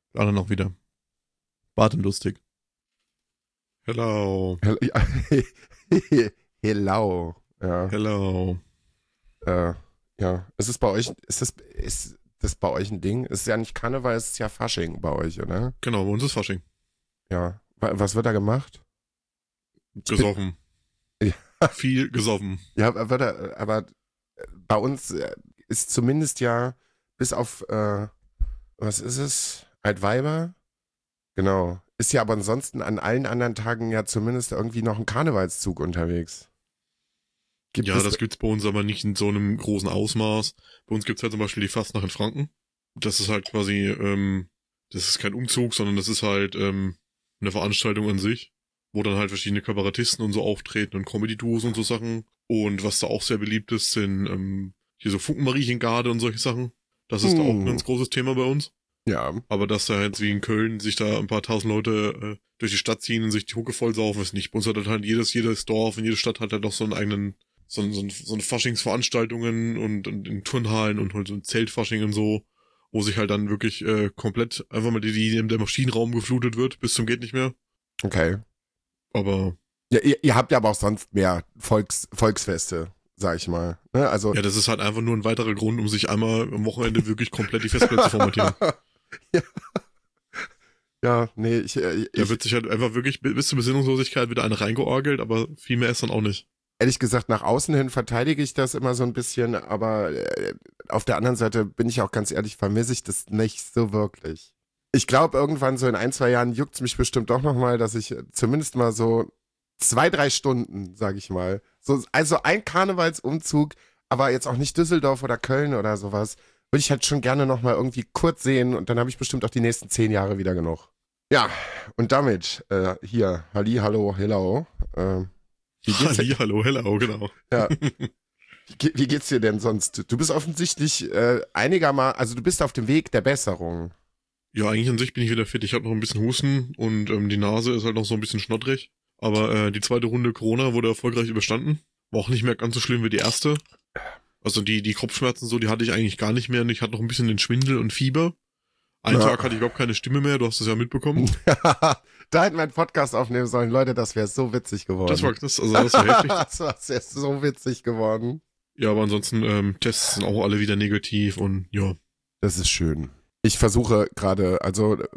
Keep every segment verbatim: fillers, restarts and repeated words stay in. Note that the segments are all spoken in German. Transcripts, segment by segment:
Alle noch wieder. Bart und lustig. Hello. Hel- ja. Hello. Ja. Hello. Äh, ja. Ist es bei euch, ist das, ist das bei euch ein Ding? Es ist ja nicht Karneval, es ist ja Fasching bei euch, oder? Genau, bei uns ist Fasching. Ja. Wa- Was wird da gemacht? Gesoffen. Ja. Viel gesoffen. Ja, aber, wird da- aber bei uns äh, ist zumindest ja bis auf, äh, was ist es? Altweiber? Genau. Ist ja aber ansonsten an allen anderen Tagen ja zumindest irgendwie noch ein Karnevalszug unterwegs. Gibt Ja, es, das gibt's bei uns aber nicht in so einem großen Ausmaß. Bei uns gibt's halt zum Beispiel die Fastnacht in Franken. Das ist halt quasi, ähm, das ist kein Umzug, sondern das ist halt ähm, eine Veranstaltung an sich, wo dann halt verschiedene Kabarettisten und so auftreten und Comedy-Duos und so Sachen. Und was da auch sehr beliebt ist, sind ähm, hier so Funkenmariechengarde und solche Sachen. Das ist da auch ein Hm. ganz großes Thema bei uns. ja. Aber dass da jetzt wie in Köln sich da ein paar tausend Leute äh, durch die Stadt ziehen und sich die Hucke voll saufen, ist nicht. Bei uns hat halt jedes, jedes Dorf und jede Stadt hat halt noch so einen eigenen, so, ein- so, ein- so eine Faschingsveranstaltungen und, und in Turnhallen und halt so ein Zeltfasching und so, wo sich halt dann wirklich äh, komplett einfach mal die, die der Maschinenraum geflutet wird, bis zum geht nicht mehr. Okay. Aber Ja, ihr, ihr habt ja aber auch sonst mehr Volks, Volksfeste, sag ich mal. Ne? Also, ja, das ist halt einfach nur ein weiterer Grund, um sich einmal am Wochenende wirklich komplett die Festplatte zu formatieren. ja. ja, nee, ich, äh, Da ich wird sich halt einfach wirklich bis zur Besinnungslosigkeit wieder eine reingeorgelt, aber viel mehr ist dann auch nicht. ehrlich gesagt, nach außen hin verteidige ich das immer so ein bisschen, aber äh, auf der anderen Seite bin ich auch ganz ehrlich, vermisse ich das nicht so wirklich. Ich glaube, irgendwann so in ein, zwei Jahren juckt's mich bestimmt doch nochmal, dass ich äh, zumindest mal so zwei, drei Stunden, sag ich mal, so, also ein Karnevalsumzug, aber jetzt auch nicht Düsseldorf oder Köln oder sowas, würde ich halt schon gerne nochmal irgendwie kurz sehen und dann habe ich bestimmt auch die nächsten zehn Jahre wieder genug. Ja, und damit, äh, hier, Halli, hallo, hello, äh, wie geht's dir? Halli, hallo, hello, genau. Ja. Wie, ge- wie geht's dir denn sonst? Du bist offensichtlich äh, einigermaßen, also du bist auf dem Weg der Besserung. Ja, eigentlich an sich bin ich wieder fit. Ich habe noch ein bisschen Husten und ähm, die Nase ist halt noch so ein bisschen schnottrig. Aber äh, die zweite Runde Corona wurde erfolgreich überstanden. War auch nicht mehr ganz so schlimm wie die erste. Also die die Kopfschmerzen so, die hatte ich eigentlich gar nicht mehr. Und ich hatte noch ein bisschen den Schwindel und Fieber. Einen Ja. Tag hatte ich überhaupt keine Stimme mehr. Du hast das ja mitbekommen. Da hätten wir einen Podcast aufnehmen sollen. Leute, das wäre so witzig geworden. Das war das, also das war heftig. das war sehr so witzig geworden. Ja, aber ansonsten ähm, Tests sind auch alle wieder negativ und ja. Das ist schön. Ich versuche gerade, also äh,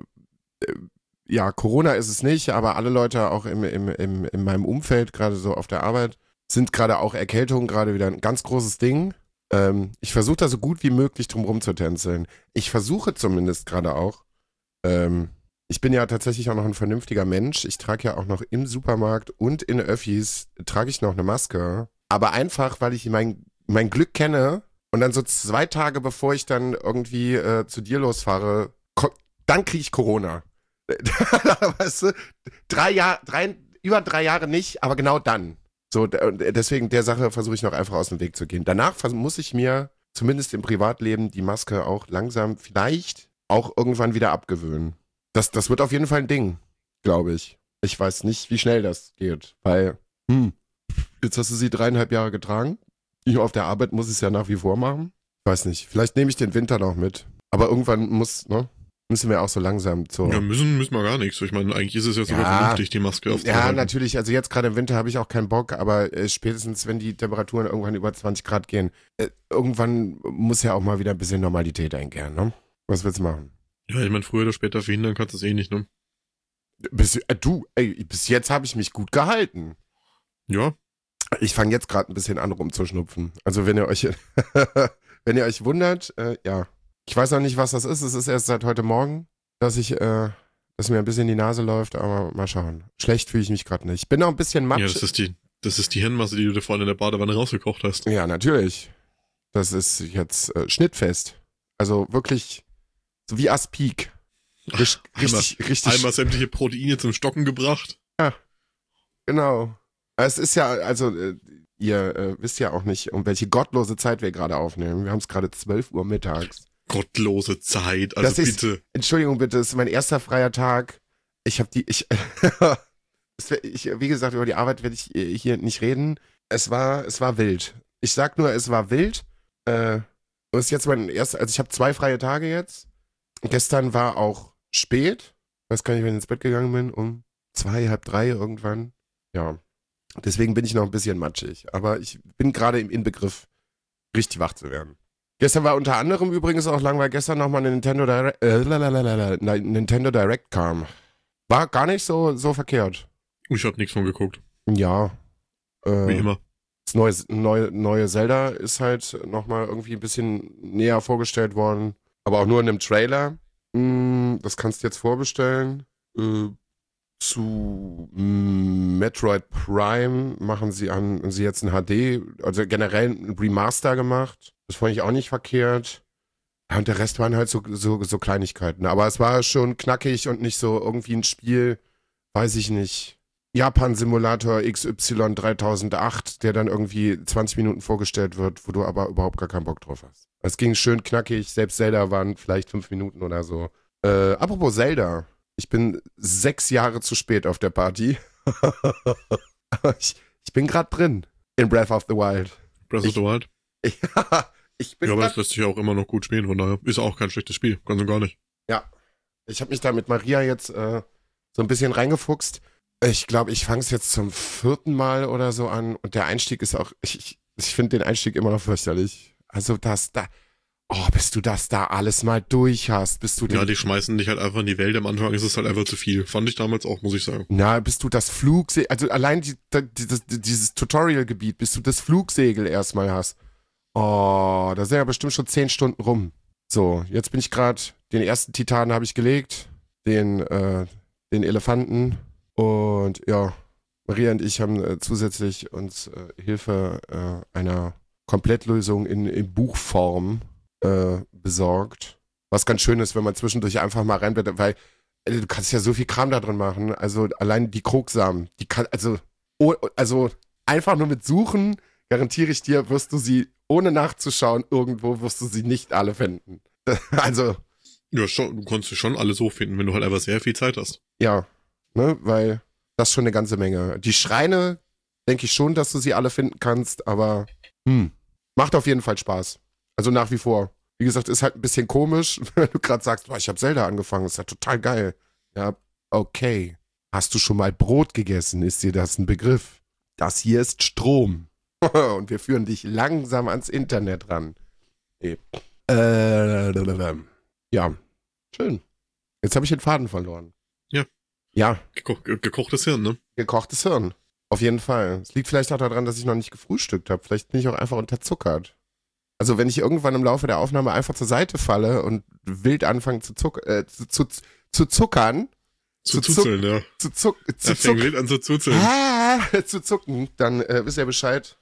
ja, Corona ist es nicht, aber alle Leute auch im, im, im, in meinem Umfeld, gerade so auf der Arbeit, sind gerade auch Erkältungen gerade wieder ein ganz großes Ding. Ähm, ich versuche da so gut wie möglich drum rumzutänzeln. Ich versuche zumindest gerade auch, ähm, ich bin ja tatsächlich auch noch ein vernünftiger Mensch. Ich trage ja auch noch im Supermarkt und in Öffis, trage ich noch eine Maske. Aber einfach, weil ich mein, mein Glück kenne und dann so zwei Tage bevor ich dann irgendwie äh, zu dir losfahre, ko- dann kriege ich Corona. Weißt du, drei Jahre, drei, über drei Jahre nicht, aber genau dann. So, d- und deswegen der Sache versuche ich noch einfach aus dem Weg zu gehen. Danach vers- muss ich mir zumindest im Privatleben die Maske auch langsam vielleicht auch irgendwann wieder abgewöhnen. Das, das wird auf jeden Fall ein Ding, glaube ich. Ich weiß nicht, wie schnell das geht, weil, hm, jetzt hast du sie dreieinhalb Jahre getragen. Ich auf der Arbeit muss ich es ja nach wie vor machen. Ich weiß nicht, vielleicht nehme ich den Winter noch mit. Aber irgendwann muss, ne, müssen wir auch so langsam zur... Ja, müssen, müssen wir gar nichts. Ich meine, eigentlich ist es ja sogar Ja. vernünftig, die Maske Ja, aufzuhalten. natürlich. Also jetzt gerade im Winter habe ich auch keinen Bock, aber äh, spätestens, wenn die Temperaturen irgendwann über zwanzig Grad gehen, äh, irgendwann muss ja auch mal wieder ein bisschen Normalität einkehren, ne? Was willst du machen? Ja, ich meine, früher oder später verhindern kannst du es eh nicht, ne? Bis, äh, du, ey, bis jetzt habe ich mich gut gehalten. Ja, Ich fange jetzt gerade ein bisschen an rumzuschnupfen. Also wenn ihr euch, wenn ihr euch wundert, äh, ja. Ich weiß noch nicht, was das ist. Es ist erst seit heute Morgen, dass ich, äh, dass mir ein bisschen die Nase läuft, aber mal schauen. Schlecht fühle ich mich gerade nicht. Ich bin noch ein bisschen matsch. ja, das ist die, das ist die Hirnmasse, die du dir vorhin in der Badewanne rausgekocht hast. Ja, natürlich. Das ist jetzt äh, schnittfest. Also wirklich so wie Aspik. Richt, Einmal- richtig, richtig. Einmal sämtliche Proteine zum Stocken gebracht. Genau. Es ist ja, also äh, ihr äh, wisst ja auch nicht, um welche gottlose Zeit wir gerade aufnehmen. Wir haben es gerade zwölf Uhr mittags. Gottlose Zeit, also Das ist- bitte. Entschuldigung bitte, es ist mein erster freier Tag. Ich habe die, ich, es wär- ich, wie gesagt, über die Arbeit werde ich äh, hier nicht reden. Es war, es war wild. Ich sag nur, es war wild. Äh, und es ist jetzt mein erster, also ich habe zwei freie Tage jetzt. Gestern war auch spät. Weiß gar nicht, wann ich ins Bett gegangen bin. Um zwei, halb drei irgendwann. Ja. Deswegen bin ich noch ein bisschen matschig. Aber ich bin gerade im Inbegriff, richtig wach zu werden. Gestern war unter anderem übrigens auch lang, weil gestern nochmal eine Nintendo Direct, äh, lalalala, Nintendo Direct kam. War gar nicht so, so verkehrt. Ich hab nichts von geguckt. Ja. Äh, Wie immer. Das neue, neue, neue Zelda ist halt nochmal irgendwie ein bisschen näher vorgestellt worden. Aber auch nur in einem Trailer. Mm, das kannst du jetzt vorbestellen. Äh, zu mm, Metroid Prime machen sie an, sie jetzt ein H D, also generell ein Remaster gemacht. Das fand ich auch nicht verkehrt. Ja, und der Rest waren halt so, so, so Kleinigkeiten. Aber es war schon knackig und nicht so irgendwie ein Spiel, weiß ich nicht. Japan-Simulator X Y dreitausendacht, der dann irgendwie zwanzig Minuten vorgestellt wird, wo du aber überhaupt gar keinen Bock drauf hast. Es ging schön knackig, selbst Zelda waren vielleicht fünf Minuten oder so. Äh, apropos Zelda, ich bin sechs Jahre zu spät auf der Party. Aber ich, ich bin gerade drin in Breath of the Wild. Breath ich, of the Wild? Ja, ich bin Ja, aber das lässt sich ja auch immer noch gut spielen, von daher ist auch kein schlechtes Spiel, ganz und gar nicht. Ja, ich habe mich da mit Maria jetzt äh, so ein bisschen reingefuchst. Ich glaube, ich fange es jetzt zum vierten Mal oder so an und der Einstieg ist auch, ich, ich, ich finde den Einstieg immer noch fürchterlich. Also das da, oh, bis du das da alles mal durch hast, bis du den, Ja, die schmeißen dich halt einfach in die Welt, am Anfang ist es halt einfach zu viel. Fand ich damals auch, muss ich sagen. Na, bis du das Flugsegel, also allein die, die, das, dieses Tutorial-Gebiet, bis du das Flugsegel erstmal hast. Oh, da sind ja bestimmt schon zehn Stunden rum. So, jetzt bin ich gerade, den ersten Titan habe ich gelegt, den, äh, den Elefanten. Und ja, Maria und ich haben äh, zusätzlich uns äh, Hilfe äh, einer Komplettlösung in, in Buchform äh, besorgt. Was ganz schön ist, wenn man zwischendurch einfach mal reinblättert, weil äh, du kannst ja so viel Kram da drin machen. Also allein die Krogsamen, die kann, also, oh, also einfach nur mit Suchen, garantiere ich dir, wirst du sie, ohne nachzuschauen, irgendwo wirst du sie nicht alle finden. Also. Ja, schon, du konntest sie schon alle so finden, wenn du halt einfach sehr viel Zeit hast. Ja. Ne, weil das ist schon eine ganze Menge. Die Schreine, denke ich schon, dass du sie alle finden kannst, aber hm, macht auf jeden Fall Spaß. Also nach wie vor. Wie gesagt, ist halt ein bisschen komisch, wenn du gerade sagst, boah, ich habe Zelda angefangen, ist ja total geil. Ja, okay. Hast du schon mal Brot gegessen? Ist dir das ein Begriff? Das hier ist Strom. Und wir führen dich langsam ans Internet ran. Nee. Äh, ja, schön. Jetzt habe ich den Faden verloren. Ja. Ja. Geko- ge- gekochtes Hirn, ne? Gekochtes Hirn. Auf jeden Fall. Es liegt vielleicht auch daran, dass ich noch nicht gefrühstückt habe. Vielleicht bin ich auch einfach unterzuckert. Also wenn ich irgendwann im Laufe der Aufnahme einfach zur Seite falle und wild anfange zu, zuck- äh, zu, zu, zu zuckern. Zu, zu zuzeln, zuck- ja. Zu, zuck, zu, Er fängt zuck- wild an zu zuzeln. ah, zu zucken, dann äh, wisst ihr Bescheid.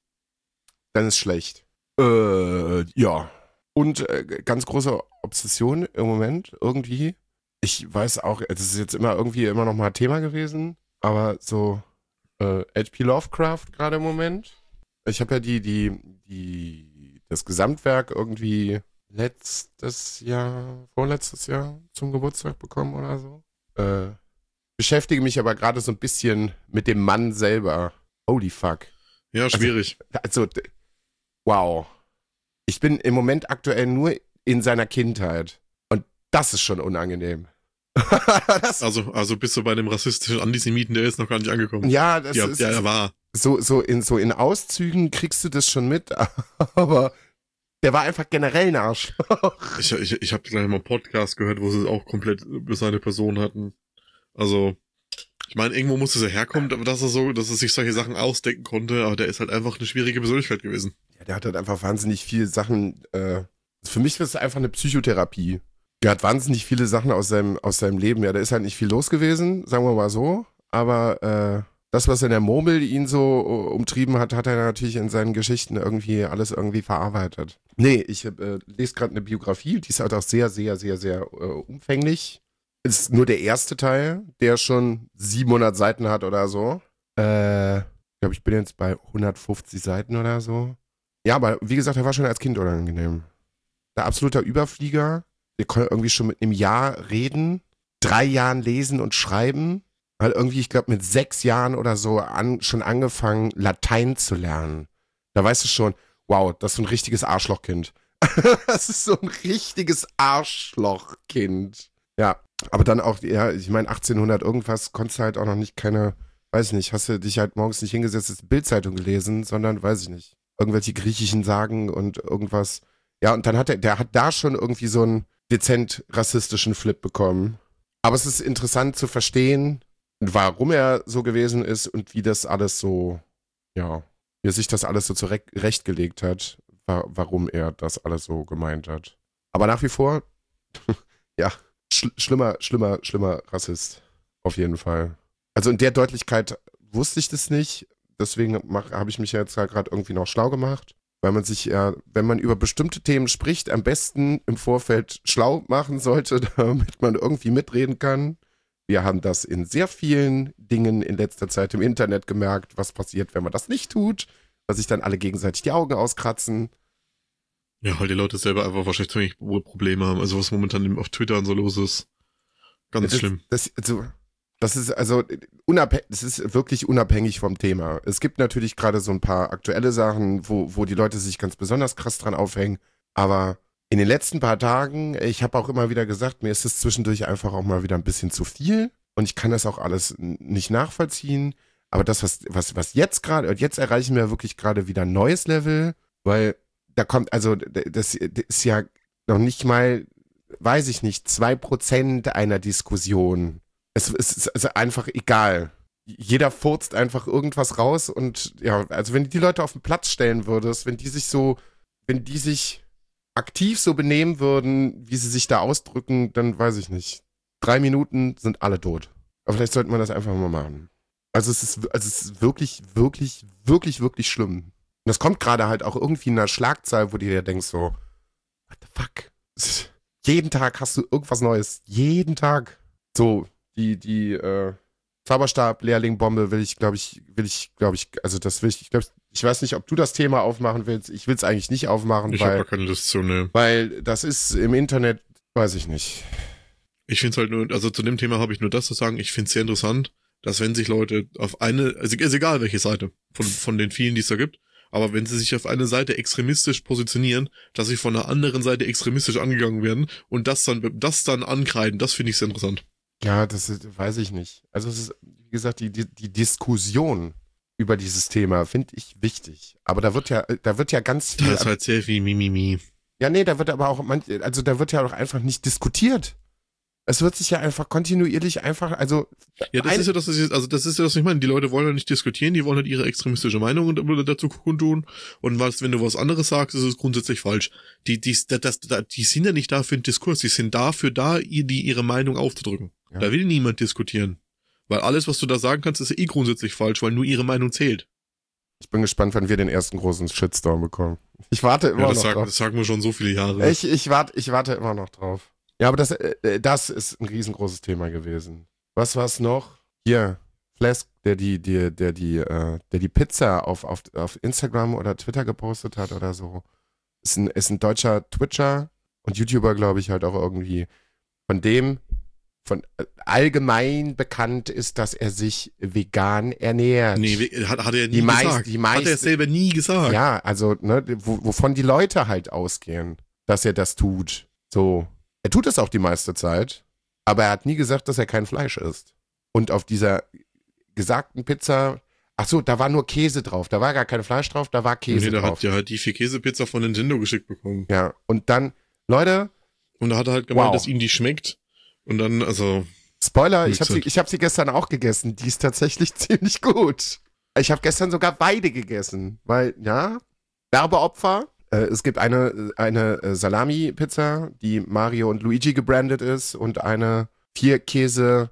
Dann ist schlecht. Äh, ja. Und äh, ganz große Obsession im Moment irgendwie. Ich weiß auch, das ist jetzt immer irgendwie immer noch mal Thema gewesen, aber so äh, H P Lovecraft gerade im Moment. Ich habe ja die, die, die, das Gesamtwerk irgendwie letztes Jahr, vorletztes Jahr zum Geburtstag bekommen oder so. Äh, beschäftige mich aber gerade so ein bisschen mit dem Mann selber. Holy fuck. Ja, schwierig. Also, also, wow. Ich bin im Moment aktuell nur in seiner Kindheit. Und das ist schon unangenehm. das, Also, also bist du bei dem rassistischen Antisemiten, der ist noch gar nicht angekommen. ja, das Ja, ist ja, er war. so, so, in, so in Auszügen kriegst du das schon mit, aber der war einfach generell ein Arschloch. Ich, ich, ich habe gleich mal einen Podcast gehört, wo sie es auch komplett über seine Person hatten. Also, ich meine, irgendwo musste er herkommen, aber dass er so, dass er sich solche Sachen ausdenken konnte, aber der ist halt einfach eine schwierige Persönlichkeit gewesen. Ja, der hat halt einfach wahnsinnig viele Sachen, äh, für mich ist es einfach eine Psychotherapie. Der hat wahnsinnig viele Sachen aus seinem, aus seinem Leben. Ja, da ist halt nicht viel los gewesen, sagen wir mal so. Aber äh, das, was in der Murmel ihn so umtrieben hat, hat er natürlich in seinen Geschichten irgendwie alles irgendwie verarbeitet. Nee, ich äh, lese gerade eine Biografie, die ist halt auch sehr, sehr, sehr, sehr äh, umfänglich. Ist nur der erste Teil, der schon siebenhundert Seiten hat oder so. Äh, ich glaube, ich bin jetzt bei hundertfünfzig Seiten oder so. Ja, aber wie gesagt, er war schon als Kind unangenehm. Der absoluter Überflieger. Wir konnten irgendwie schon mit einem Jahr reden, drei Jahren lesen und schreiben. Halt irgendwie, ich glaube, mit sechs Jahren oder so an, schon angefangen, Latein zu lernen. Da weißt du schon, wow, das ist so ein richtiges Arschlochkind. Das ist so ein richtiges Arschlochkind. Ja, Aber dann auch, ja, ich meine, achtzehnhundert irgendwas konntest du halt auch noch nicht keine, weiß ich nicht, hast du dich halt morgens nicht hingesetzt, hast Bildzeitung gelesen, sondern, weiß ich nicht, irgendwelche griechischen Sagen und irgendwas. Ja, und dann hat er, der hat da schon irgendwie so einen dezent rassistischen Flip bekommen. Aber es ist interessant zu verstehen, warum er so gewesen ist und wie das alles so, ja, wie sich das alles so zurechtgelegt hat, wa- warum er das alles so gemeint hat. Aber nach wie vor, ja, sch- schlimmer, schlimmer, schlimmer Rassist. Auf jeden Fall. Also in der Deutlichkeit wusste ich das nicht. Deswegen habe ich mich ja jetzt gerade irgendwie noch schlau gemacht. Weil man sich ja, wenn man über bestimmte Themen spricht, am besten im Vorfeld schlau machen sollte, damit man irgendwie mitreden kann. Wir haben das in sehr vielen Dingen in letzter Zeit im Internet gemerkt, was passiert, wenn man das nicht tut, dass sich dann alle gegenseitig die Augen auskratzen. Ja, weil die Leute selber einfach wahrscheinlich ziemlich wohl Probleme haben. Also was momentan auf Twitter und so los ist. Ganz das, schlimm. Das, also, das ist also unabhängig, das ist wirklich unabhängig vom Thema. Es gibt natürlich gerade so ein paar aktuelle Sachen, wo, wo die Leute sich ganz besonders krass dran aufhängen. Aber in den letzten paar Tagen, ich habe auch immer wieder gesagt, mir ist es zwischendurch einfach auch mal wieder ein bisschen zu viel. Und ich kann das auch alles nicht nachvollziehen. Aber das, was, was, was jetzt gerade, und jetzt erreichen wir wirklich gerade wieder ein neues Level, weil da kommt, also das, das ist ja noch nicht mal, weiß ich nicht, zwei Prozent einer Diskussion. Es, es ist also einfach egal. Jeder furzt einfach irgendwas raus und ja, also wenn du die Leute auf den Platz stellen würdest, wenn die sich so, wenn die sich aktiv so benehmen würden, wie sie sich da ausdrücken, dann weiß ich nicht. Drei Minuten sind alle tot. Aber vielleicht sollte man das einfach mal machen. Also es ist, also es ist wirklich, wirklich, wirklich, wirklich schlimm. Und das kommt gerade halt auch irgendwie in einer Schlagzahl, wo du dir denkst so, what the fuck? Jeden Tag hast du irgendwas Neues. Jeden Tag. So, die, die, äh, Zauberstab-Lehrling-Bombe will ich, glaube ich, will ich, glaube ich, also das will ich, ich glaube, ich weiß nicht, ob du das Thema aufmachen willst. Ich will es eigentlich nicht aufmachen, Ich weil, habe gar keine Lust zu, ne. weil das ist im Internet, weiß ich nicht. Ich finde es halt nur, also zu dem Thema habe ich nur das zu sagen, ich finde es sehr interessant, dass wenn sich Leute auf eine, also ist egal welche Seite, von, von den vielen, die es da gibt, aber wenn sie sich auf eine Seite extremistisch positionieren, dass sie von einer anderen Seite extremistisch angegangen werden und das dann, das dann ankreiden, das finde ich sehr interessant. Ja, das ist, weiß ich nicht. Also es ist, wie gesagt, die, die, die Diskussion über dieses Thema finde ich wichtig. Aber da wird ja, da wird ja ganz viel. Das ist halt sehr viel Mimimi. Ja, nee, da wird aber auch, manch, also da wird ja auch einfach nicht diskutiert. Es wird sich ja einfach kontinuierlich einfach, also. Ja, das ein, ist ja das, ist, also das ist ja das, was ich meine. Die Leute wollen ja nicht diskutieren, die wollen halt ihre extremistische Meinung dazu kundtun. Und was, wenn du was anderes sagst, ist es grundsätzlich falsch. Die, die, das, das, die sind ja nicht da für einen Diskurs, die sind dafür da, die ihre Meinung aufzudrücken. Ja. Da will niemand diskutieren. Weil alles, was du da sagen kannst, ist eh grundsätzlich falsch, weil nur ihre Meinung zählt. Ich bin gespannt, wann wir den ersten großen Shitstorm bekommen. Ich warte immer ja, das noch sag, drauf. Das sagen wir schon so viele Jahre. Ich, ich, warte, ich warte immer noch drauf. Ja, aber das, äh, das ist ein riesengroßes Thema gewesen. Was war's noch? Hier, Flask, der die, die, der die, äh, der die Pizza auf, auf, auf Instagram oder Twitter gepostet hat oder so. Ist ein, ist ein deutscher Twitcher und YouTuber, glaube ich, halt auch irgendwie. Von dem, von äh, allgemein bekannt ist, dass er sich vegan ernährt. Nee, hat, hat er nie die meist, gesagt. Die meist, hat er selber nie gesagt. Ja, also, ne, wo, wovon die Leute halt ausgehen, dass er das tut. So. Er tut es auch die meiste Zeit, aber er hat nie gesagt, dass er kein Fleisch isst. Und auf dieser gesagten Pizza, ach so, da war nur Käse drauf, da war gar kein Fleisch drauf, da war Käse nee, da drauf. hat ja halt die vier Käsepizza von Nintendo geschickt bekommen. Ja, und dann, Leute. Und da hat er halt gemeint, wow. dass ihm die schmeckt. Und dann, also. Spoiler, ich habe sie, ich hab sie gestern auch gegessen, die ist tatsächlich ziemlich gut. Ich habe gestern sogar beide gegessen, weil, ja, Werbeopfer. Es gibt eine, eine Salami-Pizza, die Mario und Luigi gebrandet ist und eine Vier-Käse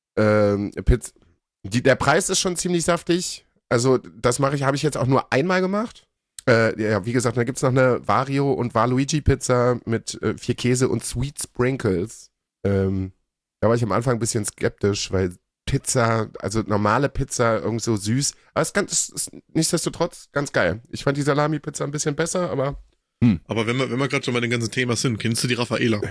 ähm, Pizza. Die, der Preis ist schon ziemlich saftig. Also das mache ich, habe ich jetzt auch nur einmal gemacht. Äh, ja, wie gesagt, da gibt es noch eine Vario und Waluigi-Pizza mit äh, vier Käse und Sweet Sprinkles. Ähm, da war ich am Anfang ein bisschen skeptisch, weil Pizza, also normale Pizza, irgend so süß. Aber es ist, ganz, es ist nichtsdestotrotz ganz geil. Ich fand die Salami-Pizza ein bisschen besser, aber. Hm. Aber wenn wir, wenn wir gerade schon bei dem ganzen Thema sind, kennst du die Raffaela?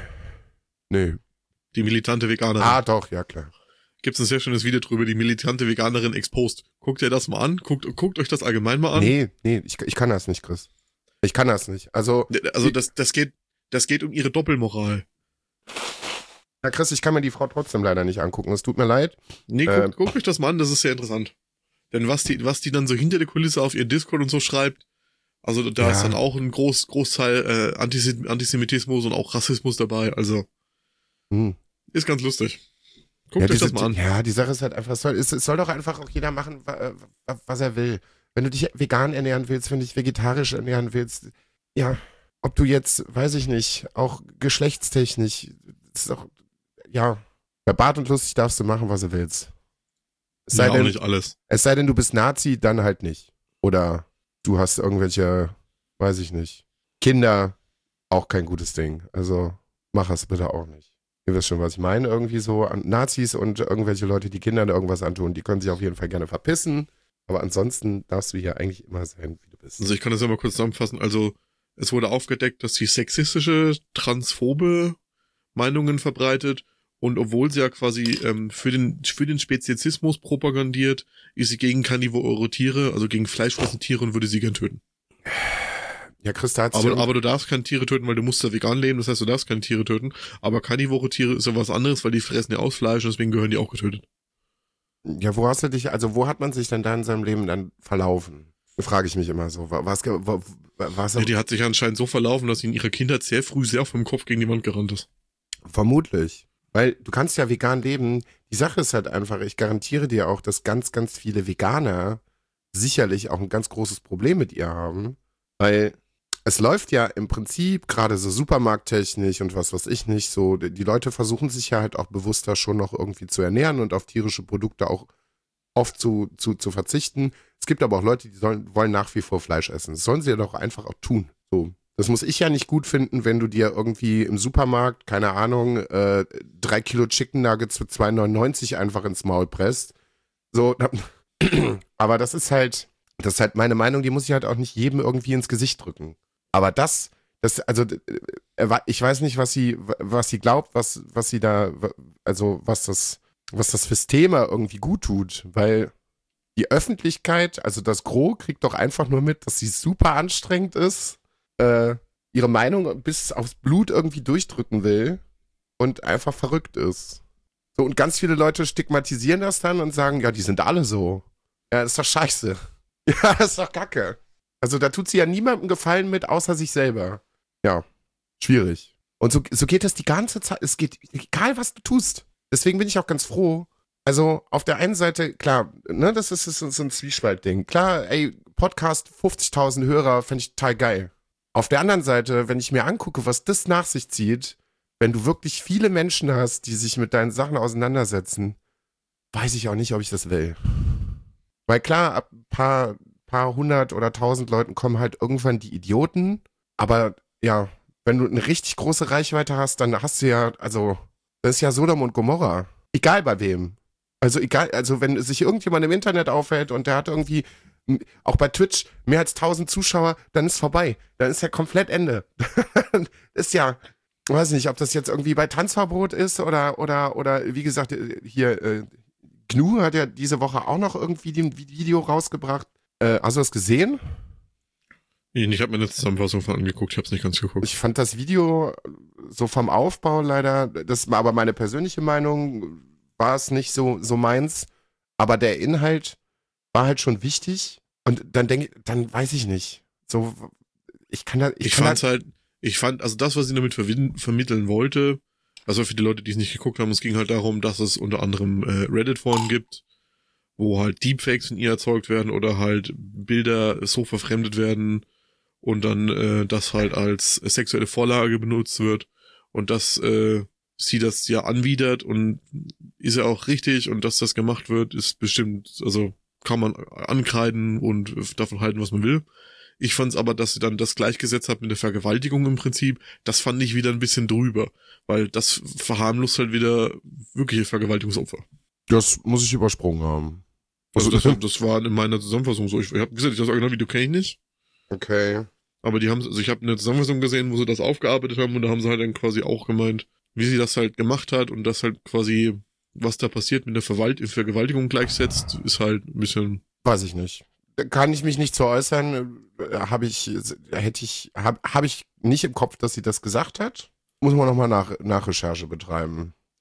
Nö. Die militante Veganerin. Ah, doch, ja klar. Gibt's ein sehr schönes Video drüber, die militante Veganerin exposed. Guckt ihr das mal an? Guckt, guckt euch das allgemein mal an? Nee, nee, ich, ich kann das nicht, Chris. Ich kann das nicht. Also. Also das, das geht, das geht um ihre Doppelmoral. Na Chris, ich kann mir die Frau trotzdem leider nicht angucken. Es tut mir leid. Nee, Äh, guckt guck euch das mal an, das ist sehr interessant. Denn was die, was die dann so hinter der Kulisse auf ihr Discord und so schreibt, also da Ja. ist dann auch ein Groß, Großteil äh, Antisemit- Antisemitismus und auch Rassismus dabei, also hm. ist ganz lustig. Guckt Ja, euch diese, das mal an. ja, die Sache ist halt einfach, es soll, es, es soll doch einfach auch jeder machen, wa- wa- was er will. Wenn du dich vegan ernähren willst, wenn du dich vegetarisch ernähren willst, ja, ob du jetzt, weiß ich nicht, auch geschlechtstechnisch, das ist doch, ja, bei Bart und Lustig darfst du machen, was du willst. Es sei, Ja, auch denn, nicht alles. es sei denn, du bist Nazi, dann halt nicht. Oder du hast irgendwelche, weiß ich nicht, Kinder, auch kein gutes Ding. Also mach es bitte auch nicht. Ihr wisst schon, was ich meine. Irgendwie so an Nazis und irgendwelche Leute, die Kindern irgendwas antun, die können sich auf jeden Fall gerne verpissen. Aber ansonsten darfst du hier eigentlich immer sein, wie du bist. Also ich kann das ja mal kurz zusammenfassen. Also es wurde aufgedeckt, dass sie sexistische, transphobe Meinungen verbreitet und obwohl sie ja quasi ähm, für den für den Speziesismus propagandiert, ist sie gegen karnivore Tiere, also gegen fleischfressende Tiere und würde sie gern töten. Ja, Christa hat sich Aber, ja- aber du darfst keine Tiere töten, weil du musst ja vegan leben, das heißt, du darfst keine Tiere töten. Aber karnivore Tiere ist ja was anderes, weil die fressen ja aus Fleisch und deswegen gehören die auch getötet. ja, wo hast du dich, also wo hat man sich denn da in seinem Leben dann verlaufen? Frage ich mich immer so. Was, was, was Ja, die hat sich anscheinend so verlaufen, dass sie in ihrer Kindheit sehr früh sehr vom Kopf gegen die Wand gerannt ist. Vermutlich. Weil du kannst ja vegan leben. Die Sache ist halt einfach, ich garantiere dir auch, dass ganz, ganz viele Veganer sicherlich auch ein ganz großes Problem mit ihr haben. Weil es läuft ja im Prinzip gerade so supermarkttechnisch und was weiß ich nicht so. Die Leute versuchen sich ja halt auch bewusster schon noch irgendwie zu ernähren und auf tierische Produkte auch oft zu, zu, zu verzichten. Es gibt aber auch Leute, die sollen, wollen nach wie vor Fleisch essen. Das sollen sie ja doch einfach auch tun. So. Das muss ich ja nicht gut finden, wenn du dir irgendwie im Supermarkt, keine Ahnung, äh, drei Kilo Chicken Nuggets für zwei neunundneunzig einfach ins Maul presst. So, aber das ist halt, das ist halt meine Meinung, die muss ich halt auch nicht jedem irgendwie ins Gesicht drücken. Aber das, das, also, ich weiß nicht, was sie, was sie glaubt, was, was sie da, also, was das, was das fürs Thema irgendwie gut tut, weil die Öffentlichkeit, also das Gros, kriegt doch einfach nur mit, dass sie super anstrengend ist, äh, ihre Meinung bis aufs Blut irgendwie durchdrücken will und einfach verrückt ist. So, und ganz viele Leute stigmatisieren das dann und sagen, ja, die sind alle so. Ja, das ist doch scheiße. Ja, das ist doch Kacke. Also da tut sie ja niemandem Gefallen mit, außer sich selber. Ja, schwierig. Und so, so geht das die ganze Zeit. Es geht, egal was du tust. Deswegen bin ich auch ganz froh. Also auf der einen Seite, klar, ne, das ist, ist so ein Zwiespaltding. Klar, ey, Podcast, fünfzigtausend Hörer, fände ich total geil. Auf der anderen Seite, wenn ich mir angucke, was das nach sich zieht, wenn du wirklich viele Menschen hast, die sich mit deinen Sachen auseinandersetzen, weiß ich auch nicht, ob ich das will. Weil klar, ab ein paar, paar hundert oder tausend Leuten kommen halt irgendwann die Idioten, aber ja, wenn du eine richtig große Reichweite hast, dann hast du ja, also, das ist ja Sodom und Gomorra. Egal bei wem. Also egal, also wenn sich irgendjemand im Internet aufhält und der hat irgendwie, auch bei Twitch, mehr als tausend Zuschauer, dann ist vorbei. Dann ist ja komplett Ende. Ist ja, weiß nicht, ob das jetzt irgendwie bei Tanzverbot ist oder, oder, oder wie gesagt, hier, äh, Gnu hat ja diese Woche auch noch irgendwie ein Video rausgebracht. Äh, hast du das gesehen? Ich habe mir eine Zusammenfassung von angeguckt, ich habe es nicht ganz geguckt. Ich fand das Video so vom Aufbau leider, das war aber meine persönliche Meinung, war es nicht so, so meins. Aber der Inhalt war halt schon wichtig. Und dann denke ich, dann weiß ich nicht. So, ich kann da, ich, Ich kann fand's da, halt, ich fand, also das, was sie damit verwin- vermitteln wollte, also für die Leute, die es nicht geguckt haben, es ging halt darum, dass es unter anderem äh, Reddit-Foren gibt, wo halt Deepfakes von ihr erzeugt werden oder halt Bilder so verfremdet werden und dann äh, das halt als sexuelle Vorlage benutzt wird und dass äh, sie das ja anwidert und ist ja auch richtig und dass das gemacht wird, ist bestimmt, also kann man ankreiden und davon halten, was man will. Ich fand's aber, dass sie dann das gleichgesetzt hat mit der Vergewaltigung im Prinzip, das fand ich wieder ein bisschen drüber, weil das verharmlost halt wieder wirkliche Vergewaltigungsopfer. das muss ich übersprungen haben. Also das, das war in meiner Zusammenfassung so. Ich, ich habe gesagt, das Originalvideo kenne ich nicht. Okay. Aber die haben, also ich habe eine Zusammenfassung gesehen, wo sie das aufgearbeitet haben und da haben sie halt dann quasi auch gemeint, wie sie das halt gemacht hat und das halt quasi, was da passiert mit der Verwalt Vergewaltigung gleichsetzt, ist halt ein bisschen. Weiß ich nicht. Kann ich mich nicht zu äußern. Habe ich, hätte ich, habe hab ich nicht im Kopf, dass sie das gesagt hat. Muss man nochmal nach, Nachrecherche betreiben.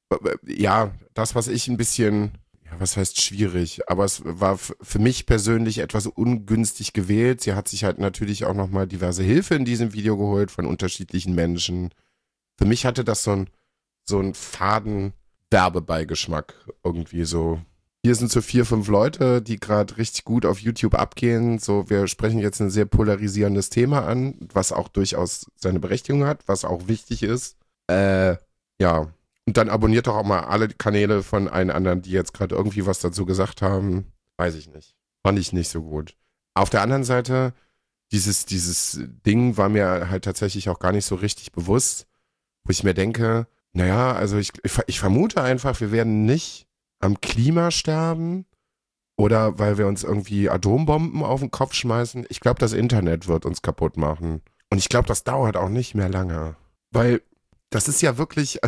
ja, das, was ich ein bisschen, ja, was heißt schwierig, aber es war f- für mich persönlich etwas ungünstig gewählt. Sie hat sich halt natürlich auch nochmal diverse Hilfe in diesem Video geholt von unterschiedlichen Menschen. Für mich hatte das so ein, so ein faden Werbebeigeschmack irgendwie so. Hier sind so vier, fünf Leute, die gerade richtig gut auf YouTube abgehen. So, wir sprechen jetzt ein sehr polarisierendes Thema an, was auch durchaus seine Berechtigung hat, was auch wichtig ist. Äh, ja. Und dann abonniert doch auch mal alle Kanäle von allen anderen, die jetzt gerade irgendwie was dazu gesagt haben. Weiß ich nicht. Fand ich nicht so gut. Auf der anderen Seite, dieses, dieses Ding war mir halt tatsächlich auch gar nicht so richtig bewusst, wo ich mir denke, naja, also ich, ich, ich vermute einfach, wir werden nicht am Klima sterben oder weil wir uns irgendwie Atombomben auf den Kopf schmeißen. Ich glaube, das Internet wird uns kaputt machen. Und ich glaube, das dauert auch nicht mehr lange. Weil das ist ja wirklich,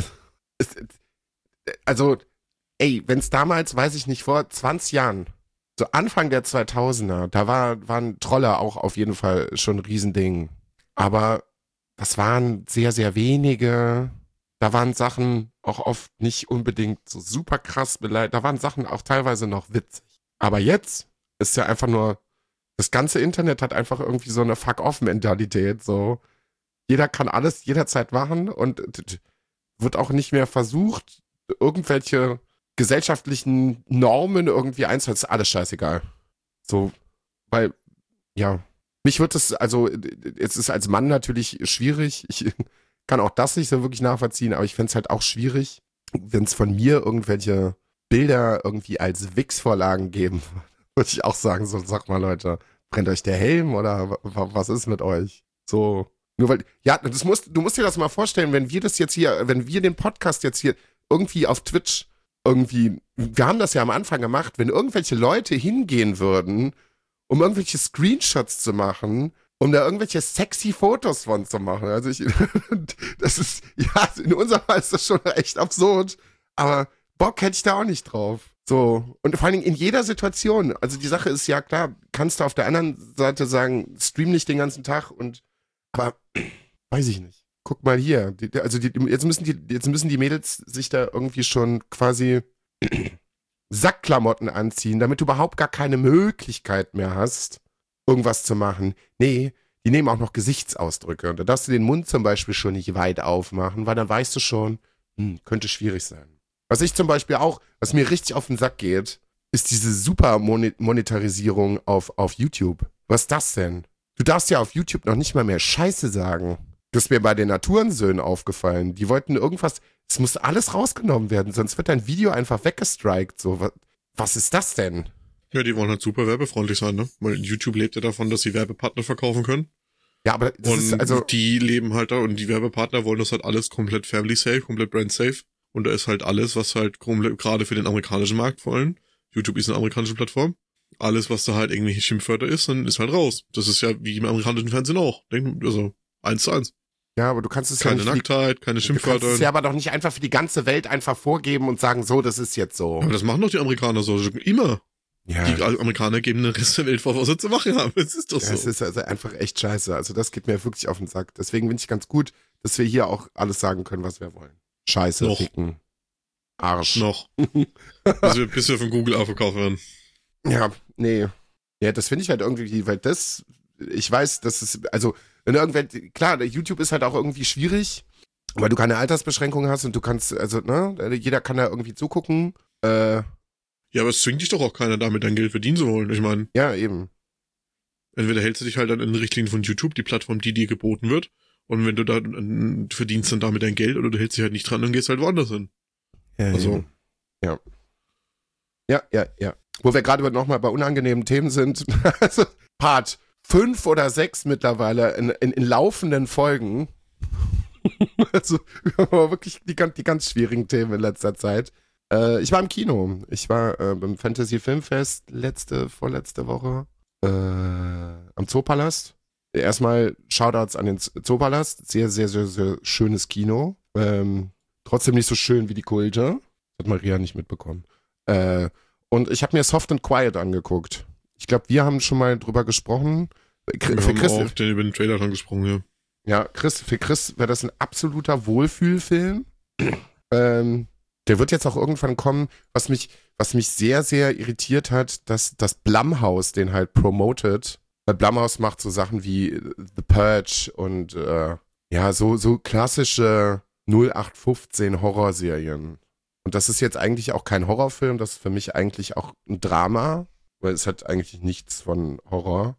also, ey, wenn es damals, weiß ich nicht, vor zwanzig Jahren, so Anfang der zweitausender, da war, waren Trolle auch auf jeden Fall schon ein Riesending. Aber das waren sehr, sehr wenige. Da waren Sachen auch oft nicht unbedingt so super krass beleidigt. Da waren Sachen auch teilweise noch witzig. Aber jetzt ist ja einfach nur, das ganze Internet hat einfach irgendwie so eine Fuck-off-Mentalität. So, jeder kann alles jederzeit machen und wird auch nicht mehr versucht, irgendwelche gesellschaftlichen Normen irgendwie einzuhalten. Ist alles scheißegal. So, weil, ja, mich wird es, also, es ist als Mann natürlich schwierig. Ich kann auch das nicht so wirklich nachvollziehen, aber ich fände es halt auch schwierig, wenn es von mir irgendwelche Bilder irgendwie als Wix-Vorlagen geben, würde ich auch sagen, so, sag mal, Leute, brennt euch der Helm oder was ist mit euch? So, nur weil, ja, das musst, du musst dir das mal vorstellen, wenn wir das jetzt hier, wenn wir den Podcast jetzt hier irgendwie auf Twitch irgendwie, wir haben das ja am Anfang gemacht, wenn irgendwelche Leute hingehen würden, um irgendwelche Screenshots zu machen, um da irgendwelche sexy Fotos von zu machen. Also ich, das ist, ja, in unserem Fall ist das schon echt absurd, aber Bock hätte ich da auch nicht drauf. So, und vor allen Dingen in jeder Situation. Also die Sache ist ja klar, kannst du auf der anderen Seite sagen, stream nicht den ganzen Tag und, aber, weiß ich nicht. Guck mal hier, die, also die, jetzt müssen die, jetzt müssen die Mädels sich da irgendwie schon quasi Sackklamotten anziehen, damit du überhaupt gar keine Möglichkeit mehr hast, irgendwas zu machen. Nee, die nehmen auch noch Gesichtsausdrücke. Und da darfst du den Mund zum Beispiel schon nicht weit aufmachen, weil dann weißt du schon, hm, könnte schwierig sein. Was ich zum Beispiel auch, was mir richtig auf den Sack geht, ist diese super Monetarisierung auf, auf YouTube. Was ist das denn? Du darfst ja auf YouTube noch nicht mal mehr Scheiße sagen. Das ist mir bei den Naturensöhnen aufgefallen. Die wollten irgendwas, es muss alles rausgenommen werden, sonst wird dein Video einfach weggestrikt. So, was, was ist das denn? Ja, die wollen halt super werbefreundlich sein, ne? Weil YouTube lebt ja davon, dass sie Werbepartner verkaufen können. Ja, aber das und ist also die leben halt da und die Werbepartner wollen das halt alles komplett family safe, komplett brand safe. Und da ist halt alles, was halt gerade für den amerikanischen Markt wollen. YouTube ist eine amerikanische Plattform. Alles, was da halt irgendwelche Schimpfwörter ist, dann ist halt raus. Das ist ja wie im amerikanischen Fernsehen auch. Also eins zu eins. Ja, aber du kannst es keine ja nicht. Keine Nacktheit, keine Schimpfwörter. Du kannst es ja aber doch nicht einfach für die ganze Welt einfach vorgeben und sagen, so, das ist jetzt so. Aber das machen doch die Amerikaner so. Immer. Ja. Die Amerikaner geben den Rest der Welt vor, was sie zu machen haben. Das ist doch so. Das ist also einfach echt scheiße. Also das geht mir wirklich auf den Sack. Deswegen finde ich ganz gut, dass wir hier auch alles sagen können, was wir wollen. Scheiße, Noch. Ficken, Arsch. Noch. bis, wir, bis wir von Google aufgekauft werden. Ja, nee. Ja, das finde ich halt irgendwie, weil das, ich weiß, das ist, also, wenn irgendwer, klar, YouTube ist halt auch irgendwie schwierig, weil du keine Altersbeschränkung hast und du kannst, also, ne, jeder kann da irgendwie zugucken. Äh, ja, aber es zwingt dich doch auch keiner damit, dein Geld verdienen zu wollen. Ich meine. Ja, eben. Entweder hältst du dich halt an den Richtlinien von YouTube, die Plattform, die dir geboten wird, und wenn du da du verdienst dann damit dein Geld oder du hältst dich halt nicht dran, dann gehst halt woanders hin. Ja, also. Eben. Ja. Ja, ja, ja. Wo wir gerade nochmal bei unangenehmen Themen sind. Also, Part fünf oder sechs mittlerweile in, in, in laufenden Folgen. Also, wir haben wirklich die, die ganz schwierigen Themen in letzter Zeit. Äh, ich war im Kino. Ich war äh, beim Fantasy Filmfest letzte, vorletzte Woche äh, am Zoopalast. Erstmal Shoutouts an den Zoopalast. Sehr, sehr, sehr, sehr schönes Kino. Ähm, trotzdem nicht so schön wie die Kulte. Hat Maria nicht mitbekommen. Äh, und ich habe mir Soft and Quiet angeguckt. Ich glaube, wir haben schon mal drüber gesprochen. Wir für haben Chris, auch den, über den Trailer schon gesprochen, ja. Ja, Chris, für Chris wäre das ein absoluter Wohlfühlfilm. ähm, Der wird jetzt auch irgendwann kommen, was mich, was mich sehr, sehr irritiert hat, dass das Blumhouse den halt promotet. Weil Blumhouse macht so Sachen wie The Purge und äh, ja, so, so klassische null acht fünfzehn Horrorserien. Und das ist jetzt eigentlich auch kein Horrorfilm, das ist für mich eigentlich auch ein Drama, weil es hat eigentlich nichts von Horror.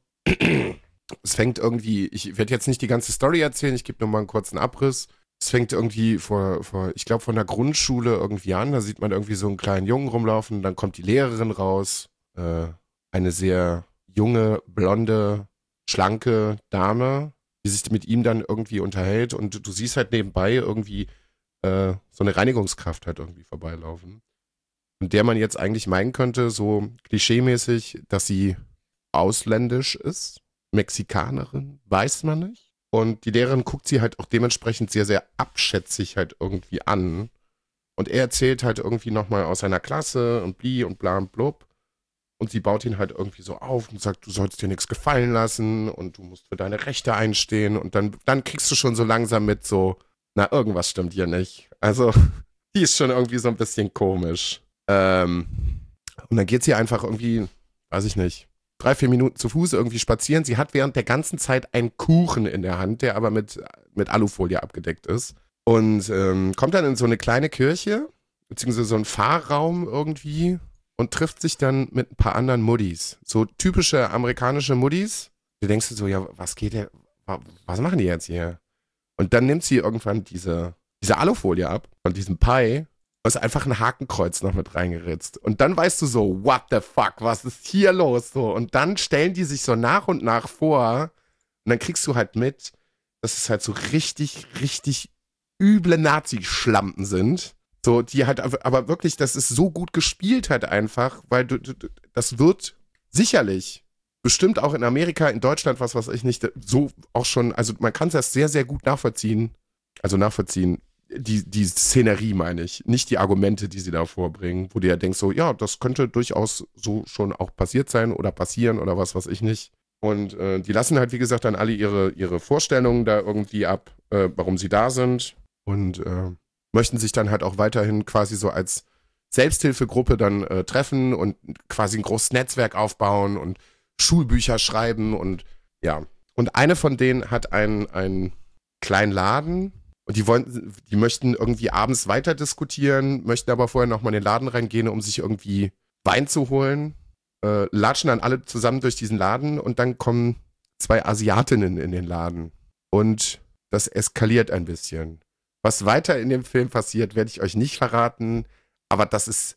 Es fängt irgendwie, ich werde jetzt nicht die ganze Story erzählen, ich gebe nur mal einen kurzen Abriss. Es fängt irgendwie vor, vor ich glaube, von der Grundschule irgendwie an. Da sieht man irgendwie so einen kleinen Jungen rumlaufen. Dann kommt die Lehrerin raus. Äh, eine sehr junge, blonde, schlanke Dame, die sich mit ihm dann irgendwie unterhält. Und du siehst halt nebenbei irgendwie äh, so eine Reinigungskraft halt irgendwie vorbeilaufen. Und der man jetzt eigentlich meinen könnte, so klischeemäßig, dass sie ausländisch ist. Mexikanerin, weiß man nicht. Und die Lehrerin guckt sie halt auch dementsprechend sehr, sehr abschätzig halt irgendwie an. Und er erzählt halt irgendwie nochmal aus seiner Klasse und bli und bla und blub. Und sie baut ihn halt irgendwie so auf und sagt, du sollst dir nichts gefallen lassen und du musst für deine Rechte einstehen. Und dann, dann kriegst du schon so langsam mit so, na, irgendwas stimmt hier nicht. Also, die ist schon irgendwie so ein bisschen komisch. Ähm, und dann geht sie einfach irgendwie, weiß ich nicht, drei, vier Minuten zu Fuß irgendwie spazieren. Sie hat während der ganzen Zeit einen Kuchen in der Hand, der aber mit, mit Alufolie abgedeckt ist. Und ähm, kommt dann in so eine kleine Kirche, beziehungsweise so einen Fahrraum irgendwie und trifft sich dann mit ein paar anderen Muddis. So typische amerikanische Muddis. Du denkst dir so, ja, was geht der, was machen die jetzt hier? Und dann nimmt sie irgendwann diese, diese Alufolie ab von diesem Pie. Du hast einfach ein Hakenkreuz noch mit reingeritzt. Und dann weißt du so, what the fuck, was ist hier los? So. Und dann stellen die sich so nach und nach vor. Und dann kriegst du halt mit, dass es halt so richtig, richtig üble Nazi-Schlampen sind. So, die halt aber wirklich, das ist so gut gespielt halt einfach, weil du, du das wird sicherlich, bestimmt auch in Amerika, in Deutschland, was weiß ich nicht, so auch schon, also man kann das sehr, sehr gut nachvollziehen. Also nachvollziehen. Die, die Szenerie meine ich, nicht die Argumente, die sie da vorbringen, wo du ja denkst so, ja, das könnte durchaus so schon auch passiert sein oder passieren oder was weiß ich nicht. Und äh, die lassen halt, wie gesagt, dann alle ihre, ihre Vorstellungen da irgendwie ab, äh, warum sie da sind und äh, möchten sich dann halt auch weiterhin quasi so als Selbsthilfegruppe dann äh, treffen und quasi ein großes Netzwerk aufbauen und Schulbücher schreiben und ja. Und eine von denen hat einen, einen kleinen Laden. Und die wollen, die möchten irgendwie abends weiter diskutieren, möchten aber vorher nochmal in den Laden reingehen, um sich irgendwie Wein zu holen. Äh, latschen dann alle zusammen durch diesen Laden und dann kommen zwei Asiatinnen in den Laden. Und das eskaliert ein bisschen. Was weiter in dem Film passiert, werde ich euch nicht verraten, aber das ist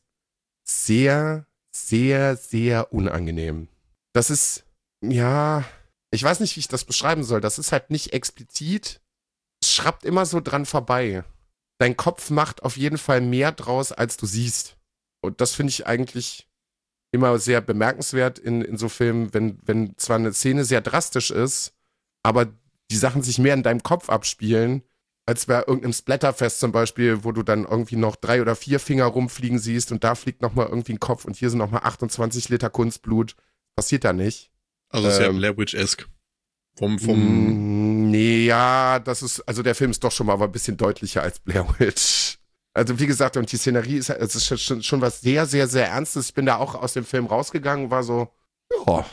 sehr, sehr, sehr unangenehm. Das ist, ja, ich weiß nicht, wie ich das beschreiben soll. Das ist halt nicht explizit. Es schrappt immer so dran vorbei. Dein Kopf macht auf jeden Fall mehr draus, als du siehst. Und das finde ich eigentlich immer sehr bemerkenswert in, in so Filmen, wenn, wenn zwar eine Szene sehr drastisch ist, aber die Sachen sich mehr in deinem Kopf abspielen, als bei irgendeinem Splatterfest zum Beispiel, wo du dann irgendwie noch drei oder vier Finger rumfliegen siehst und da fliegt nochmal irgendwie ein Kopf und hier sind nochmal achtundzwanzig Liter Kunstblut. Passiert da nicht. Also ist ähm, ja Blair Witch-esque. Vom, vom. Nee, ja, das ist, also der Film ist doch schon mal ein bisschen deutlicher als Blair Witch. Also wie gesagt, und die Szenerie ist, es ist schon, schon was sehr, sehr, sehr Ernstes. Ich bin da auch aus dem Film rausgegangen, war so, ja.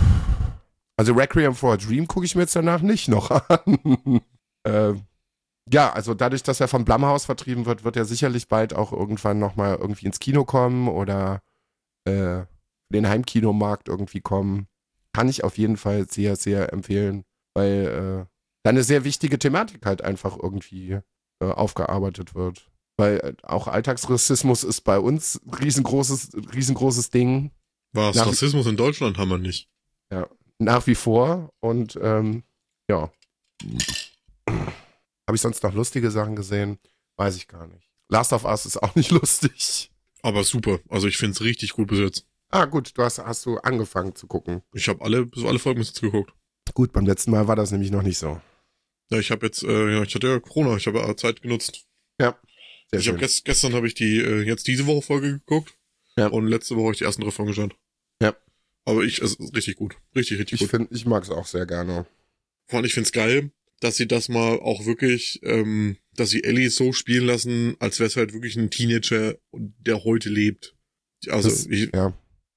Also Requiem for a Dream gucke ich mir jetzt danach nicht noch an. äh, ja, also dadurch, dass er vom Blumhouse vertrieben wird, wird er sicherlich bald auch irgendwann nochmal irgendwie ins Kino kommen oder äh, den Heimkinomarkt irgendwie kommen. Kann ich auf jeden Fall sehr, sehr empfehlen, weil äh, da eine sehr wichtige Thematik halt einfach irgendwie äh, aufgearbeitet wird. Weil äh, auch Alltagsrassismus ist bei uns ein riesengroßes, riesengroßes Ding. Was? Nach, Rassismus in Deutschland haben wir nicht. Ja, nach wie vor. Und ähm, ja. Habe ich sonst noch lustige Sachen gesehen? Weiß ich gar nicht. Last of Us ist auch nicht lustig. Aber super. Also ich finde es richtig gut bis jetzt. Ah, gut, du hast, hast du angefangen zu gucken. Ich habe alle, so alle Folgen bis jetzt geguckt. Gut, beim letzten Mal war das nämlich noch nicht so. Ja, ich habe jetzt, äh, ja, ich hatte ja Corona, ich habe ja Zeit genutzt. Ja. Sehr ich habe gest, gestern habe ich die, äh, jetzt diese Woche Folge geguckt. Ja. Und letzte Woche habe ich die ersten drei Folgen geschaut. Ja. Aber ich, es ist richtig gut. Richtig, richtig ich gut. Find, ich mag es auch sehr gerne. Vor allem, ich find's geil. dass sie das mal auch wirklich, ähm, dass sie Ellie so spielen lassen, als wäre es halt wirklich ein Teenager, der heute lebt. Also, Das, ich, ja.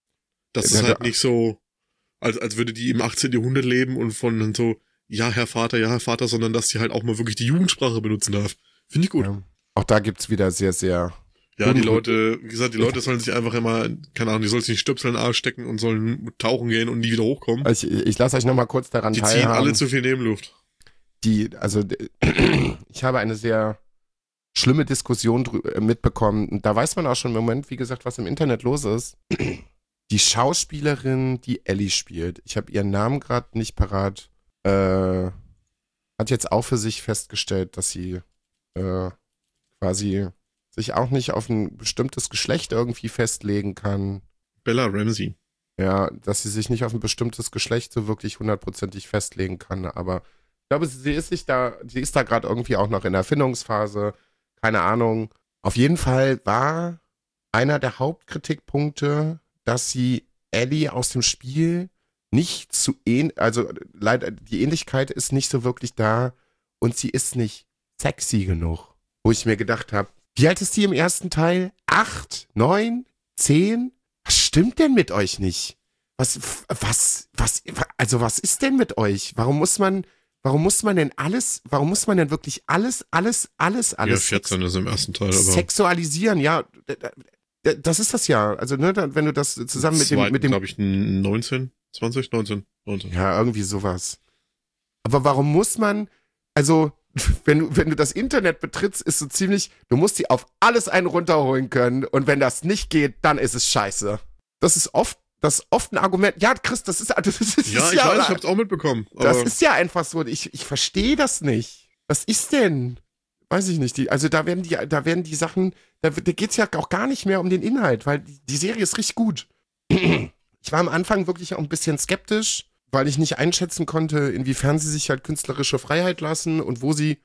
das ist Ja, halt da- nicht so, als, als würde die im achtzehnten. Jahrhundert leben und von so, ja, Herr Vater, ja, Herr Vater, sondern dass die halt auch mal wirklich die Jugendsprache benutzen darf. Finde ich gut. Ja. Auch da gibt's wieder sehr, sehr. Ja, die Unru- Leute, wie gesagt, die Leute sollen sich einfach immer, keine Ahnung, die sollen sich nicht Stöpsel in den Arsch stecken und sollen tauchen gehen und nie wieder hochkommen. Ich, ich lasse euch nochmal kurz daran Die ziehen teilhaben. alle zu viel Nebenluft. Die, also ich habe eine sehr schlimme Diskussion drü- äh, mitbekommen. Und da weiß man auch schon im Moment, wie gesagt, was im Internet los ist. Die Schauspielerin, die Ellie spielt, ich habe ihren Namen gerade nicht parat, äh, hat jetzt auch für sich festgestellt, dass sie äh, quasi sich auch nicht auf ein bestimmtes Geschlecht irgendwie festlegen kann. Bella Ramsey. Ja, dass sie sich nicht auf ein bestimmtes Geschlecht so wirklich hundertprozentig festlegen kann. Aber ich glaube, sie ist sich da, sie ist da gerade irgendwie auch noch in der Erfindungsphase. Keine Ahnung. Auf jeden Fall war einer der Hauptkritikpunkte, dass sie Ellie aus dem Spiel nicht zu ähn, also leider, die Ähnlichkeit ist nicht so wirklich da und sie ist nicht sexy genug. Wo ich mir gedacht habe, wie alt ist die im ersten Teil? Acht? Neun? Zehn? Was stimmt denn mit euch nicht? Was, was, was, also was ist denn mit euch? Warum muss man, warum muss man denn alles, warum muss man denn wirklich alles, alles, alles, Ja, alles vierzehn ist im ersten Teil, aber sexualisieren? Ja, d- d- das ist das ja. Also, ne, dann, wenn du das zusammen mit dem, mit dem, glaube ich, neunzehn, zwanzig, neunzehn, neunzehn. ja, irgendwie sowas. Aber warum muss man, also, wenn du, wenn du das Internet betrittst, ist so ziemlich, du musst die auf alles einen runterholen können und wenn das nicht geht, dann ist es scheiße. Das ist oft, das ist oft ein Argument. Ja, Chris, das ist, das ist, das Ja, ist ich ja, weiß, ich hab's auch mitbekommen. Aber das ist ja einfach so. Ich, ich verstehe das nicht. Was ist denn? Weiß ich nicht. Die, also da werden die, da werden die Sachen, da, da geht's ja auch gar nicht mehr um den Inhalt, weil die, die Serie ist richtig gut. Ich war am Anfang wirklich auch ein bisschen skeptisch, weil ich nicht einschätzen konnte, inwiefern sie sich halt künstlerische Freiheit lassen und wo sie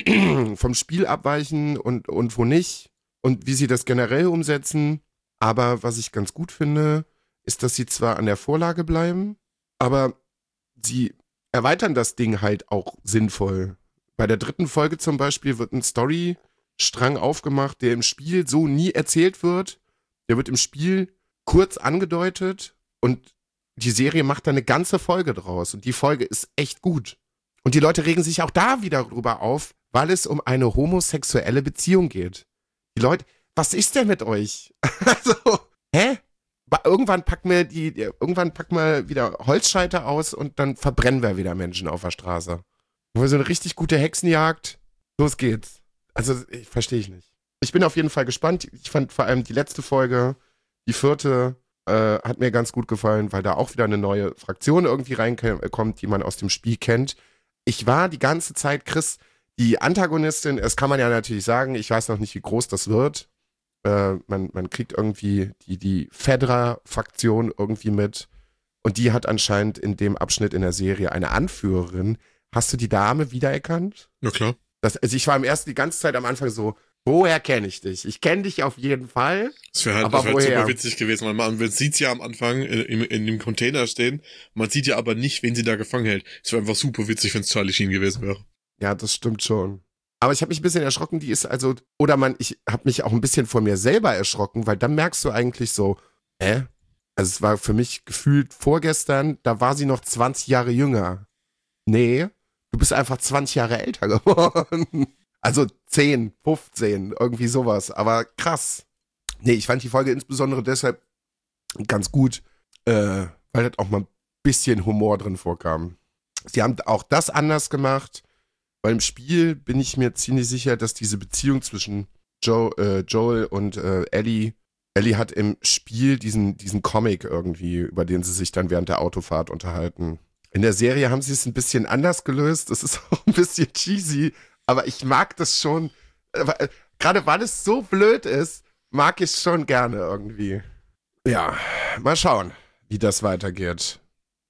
vom Spiel abweichen und, und wo nicht und wie sie das generell umsetzen. Aber was ich ganz gut finde, ist, dass sie zwar an der Vorlage bleiben, aber sie erweitern das Ding halt auch sinnvoll. Bei der dritten Folge zum Beispiel wird ein Storystrang aufgemacht, der im Spiel so nie erzählt wird. Der wird im Spiel kurz angedeutet und die Serie macht da eine ganze Folge draus. Und die Folge ist echt gut. Und die Leute regen sich auch da wieder drüber auf, weil es um eine homosexuelle Beziehung geht. Die Leute, was ist denn mit euch? Also, hä? Irgendwann packen wir die, irgendwann packen wir wieder Holzscheite aus und dann verbrennen wir wieder Menschen auf der Straße. Wo so eine richtig gute Hexenjagd. Los geht's. Also, ich verstehe ich nicht. Ich bin auf jeden Fall gespannt. Ich fand vor allem die letzte Folge, die vierte, äh, hat mir ganz gut gefallen, weil da auch wieder eine neue Fraktion irgendwie reinkommt, die man aus dem Spiel kennt. Ich war die ganze Zeit, Chris, die Antagonistin, das kann man ja natürlich sagen, ich weiß noch nicht, wie groß das wird. Äh, man, man kriegt irgendwie die, die Fedra-Faktion irgendwie mit. Und die hat anscheinend in dem Abschnitt in der Serie eine Anführerin. Hast du die Dame wiedererkannt? Ja, klar. Das, also ich war im ersten die ganze Zeit am Anfang so, woher kenne ich dich? Ich kenne dich auf jeden Fall. Das wäre halt, aber das wär halt woher? super witzig gewesen, weil man, man sieht's ja am Anfang in, in dem Container stehen, man sieht ja aber nicht, wen sie da gefangen hält. Es wäre einfach super witzig, wenn es Charlie Sheen gewesen wäre. Ja, das stimmt schon. Aber ich habe mich ein bisschen erschrocken, die ist also, oder man, ich habe mich auch ein bisschen vor mir selber erschrocken, weil dann merkst du eigentlich so, hä? Also es war für mich gefühlt vorgestern, da war sie noch zwanzig Jahre jünger. Nee, du bist einfach zwanzig Jahre älter geworden. Also zehn, fünfzehn, irgendwie sowas. Aber krass. Nee, ich fand die Folge insbesondere deshalb ganz gut, äh, weil halt auch mal ein bisschen Humor drin vorkam. Sie haben auch das anders gemacht. Weil im Spiel bin ich mir ziemlich sicher, dass diese Beziehung zwischen Joe, äh, Joel und äh, Ellie, Ellie hat im Spiel diesen, diesen Comic irgendwie, über den sie sich dann während der Autofahrt unterhalten. In der Serie haben sie es ein bisschen anders gelöst. Das ist auch ein bisschen cheesy, aber ich mag das schon. Äh, gerade weil es so blöd ist, mag ich es schon gerne irgendwie. Ja, mal schauen, wie das weitergeht.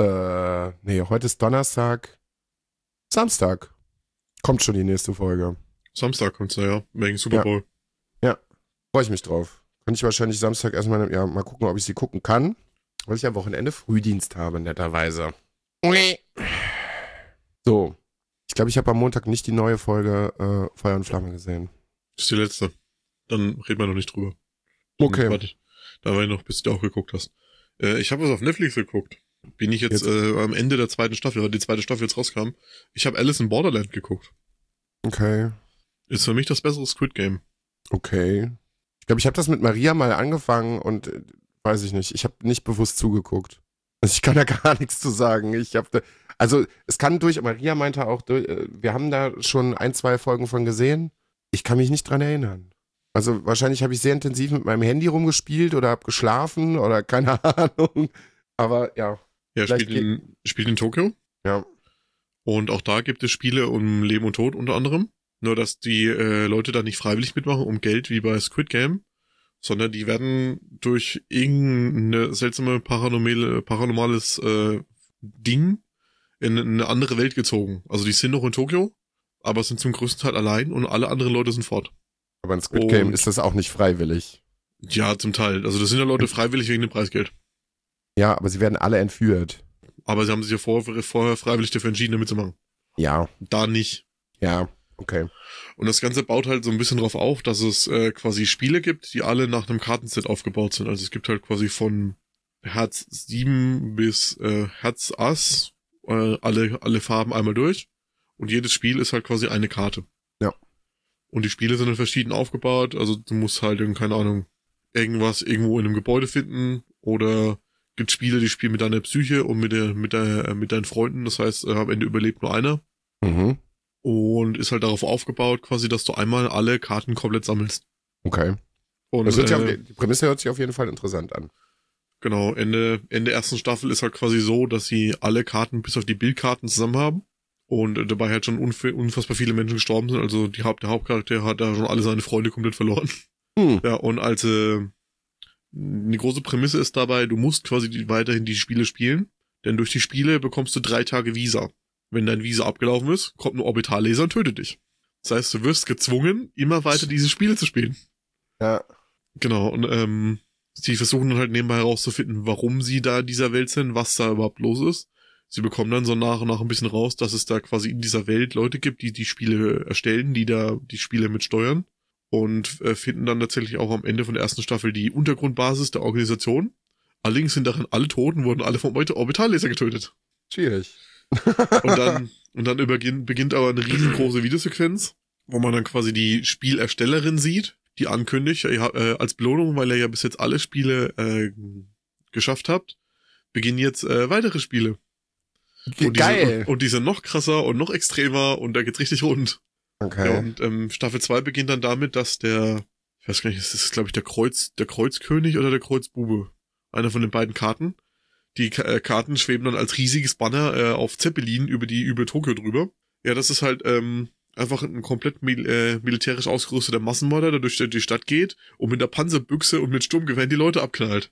Äh, nee, heute ist Donnerstag. Samstag. Kommt schon die nächste Folge. Samstag kommt's da, ja, wegen Super Bowl. Ja, ja. Freue ich mich drauf. Kann ich wahrscheinlich Samstag erstmal, ja, mal gucken, ob ich sie gucken kann. Weil ich am Wochenende Frühdienst habe, netterweise. So. Ich Ich glaube, ich habe am Montag nicht die neue Folge äh, Feuer und Flamme gesehen. Das ist die letzte. Dann reden wir noch nicht drüber. Dann Okay. Warte, da war ich noch, bis du auch geguckt hast. Äh, ich habe was auf Netflix geguckt. Bin ich jetzt, jetzt. Äh, am Ende der zweiten Staffel, weil die zweite Staffel jetzt rauskam. Ich habe Alice in Borderland geguckt. Okay. Ist für mich das bessere Squid Game. Okay. Ich glaube, ich habe das mit Maria mal angefangen und äh, weiß ich nicht. Ich habe nicht bewusst zugeguckt. Also ich kann da gar nichts zu sagen. Ich habe, also es kann durch. Maria meinte auch, äh, wir haben da schon ein, zwei Folgen von gesehen. Ich kann mich nicht dran erinnern. Also wahrscheinlich habe ich sehr intensiv mit meinem Handy rumgespielt oder habe geschlafen oder keine Ahnung. Aber ja. Ja, spielt in, spielt in Tokio. Ja. Und auch da gibt es Spiele um Leben und Tod unter anderem. Nur, dass die äh, Leute da nicht freiwillig mitmachen um Geld wie bei Squid Game, sondern die werden durch irgendeine seltsame paranormale, paranormales äh, Ding in eine andere Welt gezogen. Also die sind noch in Tokio, aber sind zum größten Teil allein und alle anderen Leute sind fort. Aber in Squid Game und, ist das auch nicht freiwillig. Ja, zum Teil. Also das sind ja Leute freiwillig wegen dem Preisgeld. Ja, aber sie werden alle entführt. Aber sie haben sich ja vorher, vorher freiwillig dafür entschieden, damit zu machen. Ja. Da nicht. Ja, okay. Und das Ganze baut halt so ein bisschen drauf auf, dass es äh, quasi Spiele gibt, die alle nach einem Kartenset aufgebaut sind. Also es gibt halt quasi von Herz sieben bis äh, Herz Ass äh, alle, alle Farben einmal durch. Und jedes Spiel ist halt quasi eine Karte. Ja. Und die Spiele sind dann verschieden aufgebaut. Also du musst halt, keine Ahnung, irgendwas irgendwo in einem Gebäude finden oder gibt Spiele, die spielen mit deiner Psyche und mit der, mit der, mit deinen Freunden. Das heißt, äh, am Ende überlebt nur einer. Mhm. Und ist halt darauf aufgebaut, quasi, dass du einmal alle Karten komplett sammelst. Okay. Und das hört sich äh, auf, die Prämisse hört sich auf jeden Fall interessant an. Genau, Ende, Ende ersten Staffel ist halt quasi so, dass sie alle Karten bis auf die Bildkarten zusammen haben. Und äh, dabei halt schon unf- unfassbar viele Menschen gestorben sind. Also die Haupt, der Hauptcharakter hat da schon alle seine Freunde komplett verloren. Hm. Ja, und als äh, eine große Prämisse ist dabei, du musst quasi die, weiterhin die Spiele spielen, denn durch die Spiele bekommst du drei Tage Visa. Wenn dein Visa abgelaufen ist, kommt ein Orbitalleser und tötet dich. Das heißt, du wirst gezwungen, immer weiter diese Spiele zu spielen. Ja. Genau, und ähm, sie versuchen dann halt nebenbei herauszufinden, warum sie da in dieser Welt sind, was da überhaupt los ist. Sie bekommen dann so nach und nach ein bisschen raus, dass es da quasi in dieser Welt Leute gibt, die die Spiele erstellen, die da die Spiele mit steuern. Und äh, finden dann tatsächlich auch am Ende von der ersten Staffel die Untergrundbasis der Organisation. Allerdings sind darin alle Toten, wurden alle vom Orbitalleser getötet. Schwierig. Und dann, und dann überginn, beginnt aber eine riesengroße Videosequenz, wo man dann quasi die Spielerstellerin sieht, die ankündigt, ja, äh, als Belohnung, weil ihr ja bis jetzt alle Spiele äh, geschafft habt, beginnen jetzt äh, weitere Spiele. Und Geil. Die sind, und, und die sind noch krasser und noch extremer und da geht's richtig rund. Okay. Ja, und ähm, Staffel zwei beginnt dann damit, dass der, ich weiß gar nicht, das ist glaube ich der Kreuz, der Kreuzkönig oder der Kreuzbube, einer von den beiden Karten. Die K- äh, Karten schweben dann als riesiges Banner äh, auf Zeppelin über die über Tokio drüber. Ja, das ist halt ähm, einfach ein komplett mil- äh, militärisch ausgerüsteter Massenmörder, der durch die Stadt geht und mit der Panzerbüchse und mit Sturmgewehren die Leute abknallt.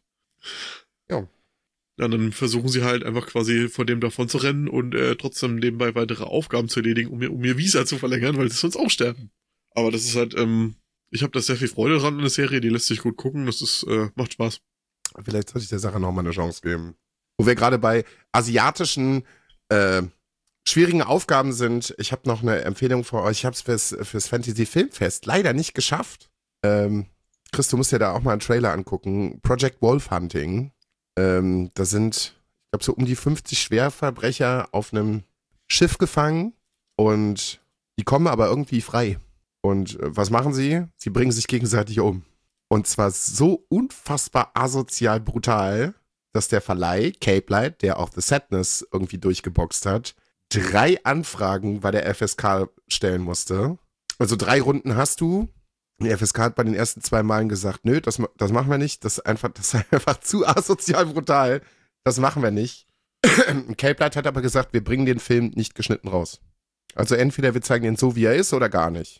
Ja. Ja, dann versuchen sie halt einfach quasi vor dem davon zu rennen und äh, trotzdem nebenbei weitere Aufgaben zu erledigen, um ihr, um ihr Visa zu verlängern, weil sie sonst auch sterben. Aber das ist halt, ähm, ich habe da sehr viel Freude dran in der Serie, die lässt sich gut gucken, das ist, äh, macht Spaß. Vielleicht sollte ich der Sache nochmal eine Chance geben. Wo wir gerade bei asiatischen, äh, schwierigen Aufgaben sind, ich habe noch eine Empfehlung für euch. Ich habe es fürs, fürs Fantasy Filmfest leider nicht geschafft. Ähm, Chris, du musst dir da auch mal einen Trailer angucken. Project Wolf Hunting. Ähm, da sind, ich glaube, so um die fünfzig Schwerverbrecher auf einem Schiff gefangen und die kommen aber irgendwie frei. Und äh, was machen sie? Sie bringen sich gegenseitig um. Und zwar so unfassbar asozial brutal, dass der Verleih, Cape Light, der auch The Sadness irgendwie durchgeboxt hat, drei Anfragen bei der F S K stellen musste. Also drei Runden hast du. Die F S K hat bei den ersten zwei Malen gesagt, nö, das, das machen wir nicht. Das ist einfach, das ist einfach zu asozial brutal. Das machen wir nicht. Cape Light hat aber gesagt, wir bringen den Film nicht geschnitten raus. Also entweder wir zeigen ihn so, wie er ist, oder gar nicht.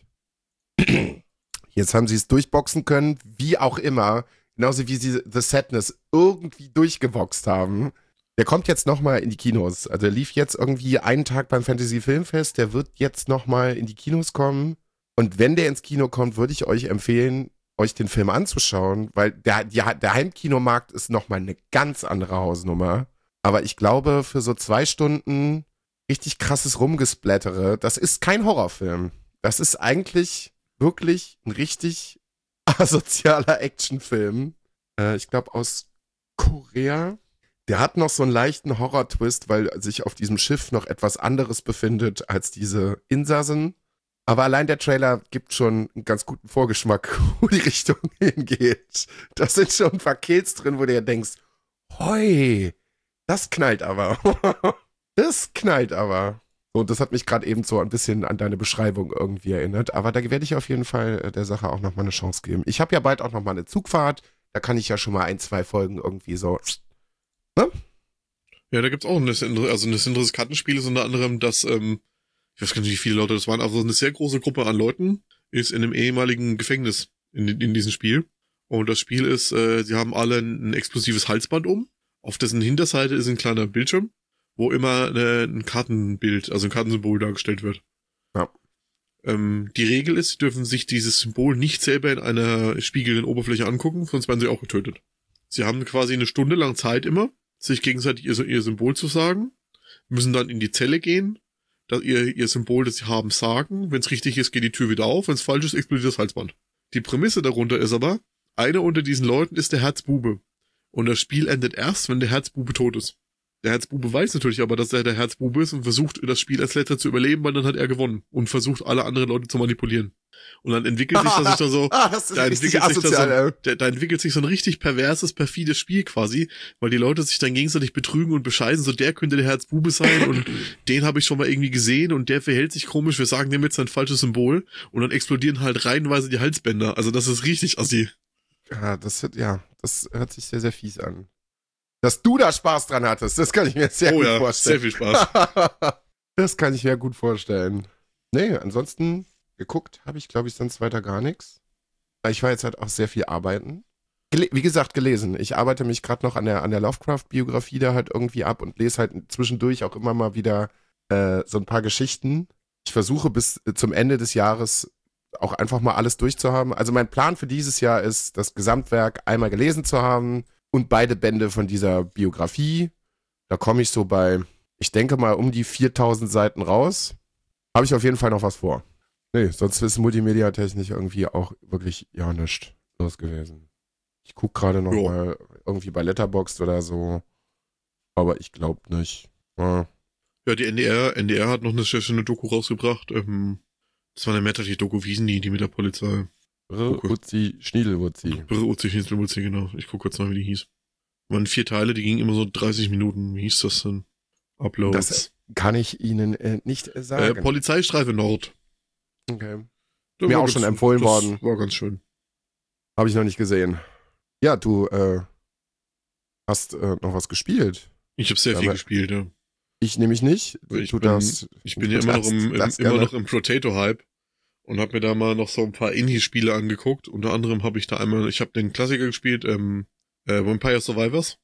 Jetzt haben sie es durchboxen können, wie auch immer. Genauso wie sie The Sadness irgendwie durchgeboxt haben. Der kommt jetzt nochmal in die Kinos. Also der lief jetzt irgendwie einen Tag beim Fantasy Filmfest. Der wird jetzt nochmal in die Kinos kommen. Und wenn der ins Kino kommt, würde ich euch empfehlen, euch den Film anzuschauen. Weil der, der, der Heimkinomarkt ist nochmal eine ganz andere Hausnummer. Aber ich glaube, für so zwei Stunden richtig krasses Rumgesplättere. Das ist kein Horrorfilm. Das ist eigentlich wirklich ein richtig asozialer Actionfilm. Äh, ich glaube aus Korea. Der hat noch so einen leichten Horror-Twist, weil sich auf diesem Schiff noch etwas anderes befindet als diese Insassen. Aber allein der Trailer gibt schon einen ganz guten Vorgeschmack, wo die Richtung hingeht. Da sind schon ein paar Kills drin, wo du dir denkst, hoi, das knallt aber. Das knallt aber. Und das hat mich gerade eben so ein bisschen an deine Beschreibung irgendwie erinnert. Aber da werde ich auf jeden Fall der Sache auch nochmal eine Chance geben. Ich habe ja bald auch nochmal eine Zugfahrt. Da kann ich ja schon mal ein, zwei Folgen irgendwie so... Ne? Ja, da gibt's auch ein also ein interessantes Kartenspiel ist unter anderem, dass, ähm, ich weiß gar nicht, wie viele Leute das waren, aber so eine sehr große Gruppe an Leuten ist in einem ehemaligen Gefängnis in, in diesem Spiel. Und das Spiel ist, äh, sie haben alle ein, ein explosives Halsband um. Auf dessen Hinterseite ist ein kleiner Bildschirm, wo immer äh, ein Kartenbild, also ein Kartensymbol dargestellt wird. Ja. Ähm, die Regel ist, sie dürfen sich dieses Symbol nicht selber in einer spiegelnden Oberfläche angucken, sonst werden sie auch getötet. Sie haben quasi eine Stunde lang Zeit immer, sich gegenseitig ihr, ihr Symbol zu sagen, müssen dann in die Zelle gehen, dass ihr, ihr Symbol, das sie haben, sagen. Wenn es richtig ist, geht die Tür wieder auf. Wenn es falsch ist, explodiert das Halsband. Die Prämisse darunter ist aber, einer unter diesen Leuten ist der Herzbube. Und das Spiel endet erst, wenn der Herzbube tot ist. Der Herzbube weiß natürlich aber, dass er der Herzbube ist und versucht, das Spiel als letzter zu überleben, weil dann hat er gewonnen und versucht, alle anderen Leute zu manipulieren. Und dann entwickelt sich das sich dann so, ah, das ist da entwickelt asozial, sich da, so da, da entwickelt sich so ein richtig perverses, perfides Spiel quasi, weil die Leute sich dann gegenseitig betrügen und bescheißen, so der könnte der Herzbube sein und den habe ich schon mal irgendwie gesehen und der verhält sich komisch, wir sagen dem jetzt sein falsches Symbol und dann explodieren halt reihenweise die Halsbänder. Also das ist richtig assi. Ja, das hört, ja, das hört sich sehr, sehr fies an. Dass du da Spaß dran hattest, das kann ich mir sehr oh, gut ja, vorstellen. Sehr viel Spaß. Das kann ich mir gut vorstellen. Nee, ansonsten geguckt habe ich, glaube ich, sonst weiter gar nichts. Ich war jetzt halt auch sehr viel arbeiten. Gele- Wie gesagt, gelesen. Ich arbeite mich gerade noch an der, an der Lovecraft-Biografie da halt irgendwie ab und lese halt zwischendurch auch immer mal wieder äh, so ein paar Geschichten. Ich versuche bis zum Ende des Jahres auch einfach mal alles durchzuhaben. Also mein Plan für dieses Jahr ist, das Gesamtwerk einmal gelesen zu haben und beide Bände von dieser Biografie. Da komme ich so bei, ich denke mal, um die viertausend Seiten raus. Habe ich auf jeden Fall noch was vor. Nee, sonst ist multimediatechnisch irgendwie auch wirklich ja nichts los gewesen. Ich gucke gerade noch Jo. mal irgendwie bei Letterboxd oder so. Aber ich glaube nicht. Ja. Ja, die N D R, N D R hat noch eine sehr schöne Doku rausgebracht. Ähm, das war eine Mehrteilige-Doku, wie hießen die, die mit der Polizei? Uzi, Schniedelwuzi. Uzi, Schniedelwuzi, genau. Ich gucke kurz mal, wie die hieß. Waren vier Teile, die gingen immer so dreißig Minuten. Wie hieß das denn? Uploads. Das kann ich Ihnen äh, nicht äh, äh, sagen. Polizeistreife Nord. Okay. Der Mir war auch ganz- schon empfohlen das worden. War ganz schön. Habe ich noch nicht gesehen. Ja, du äh, hast äh, noch was gespielt. Ich habe sehr Ja, viel aber- gespielt, ja. Ich nämlich nicht. Ich du bin- darfst, Ich bin du ja immer noch darfst im, im, das immer gerne. noch im Potato-Hype und habe mir da mal noch so ein paar Indie-Spiele angeguckt. Unter anderem habe ich da einmal, ich habe den Klassiker gespielt, ähm, äh, Vampire Survivors.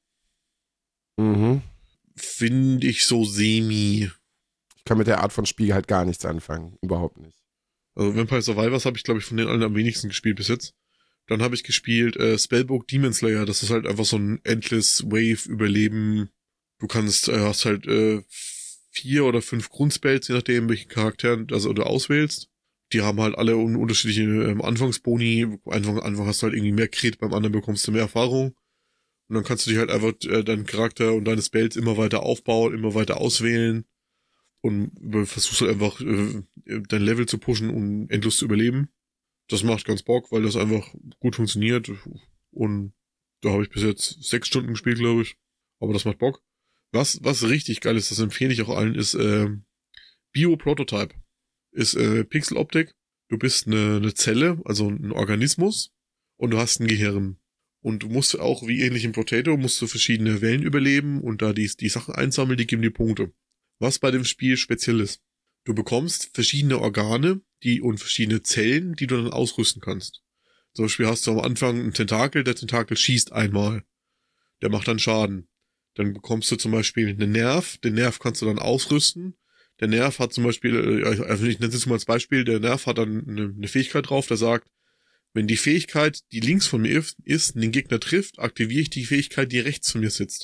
Mhm. Finde ich so semi. Ich kann mit der Art von Spiel halt gar nichts anfangen. Überhaupt nicht. Also Vampire Survivors habe ich, glaube ich, von den allen am wenigsten gespielt bis jetzt. Dann habe ich gespielt äh, Spellbook Demon Slayer. Das ist halt einfach so ein Endless Wave Überleben. Du kannst, äh, hast halt äh, vier oder fünf Grundspells, je nachdem, welchen Charakter also, du auswählst. Die haben halt alle un- unterschiedliche ähm, Anfangsboni. Einfach, einfach hast du halt irgendwie mehr Crit, beim anderen bekommst du mehr Erfahrung. Und dann kannst du dich halt einfach äh, deinen Charakter und deine Spells immer weiter aufbauen, immer weiter auswählen. Und äh, versuchst halt einfach äh, dein Level zu pushen und endlos zu überleben. Das macht ganz Bock, weil das einfach gut funktioniert. Und da habe ich bis jetzt sechs Stunden gespielt, glaube ich. Aber das macht Bock. Was, was richtig geil ist, das empfehle ich auch allen, ist äh, Bio-Prototype. Ist äh, Pixeloptik. Du bist eine, eine Zelle, also ein Organismus. Und du hast ein Gehirn. Und du musst auch, wie ähnlich im Potato, musst du verschiedene Wellen überleben und da die, die Sachen einsammeln, die geben dir Punkte. Was bei dem Spiel speziell ist. Du bekommst verschiedene Organe die und verschiedene Zellen, die du dann ausrüsten kannst. Zum Beispiel hast du am Anfang einen Tentakel, der Tentakel schießt einmal. Der macht dann Schaden. Dann bekommst du zum Beispiel einen Nerv, den Nerv kannst du dann ausrüsten. Der Nerv hat zum Beispiel, also ich nenne es jetzt mal als Beispiel, der Nerv hat dann eine, eine Fähigkeit drauf, der sagt, wenn die Fähigkeit, die links von mir ist, den Gegner trifft, aktiviere ich die Fähigkeit, die rechts von mir sitzt.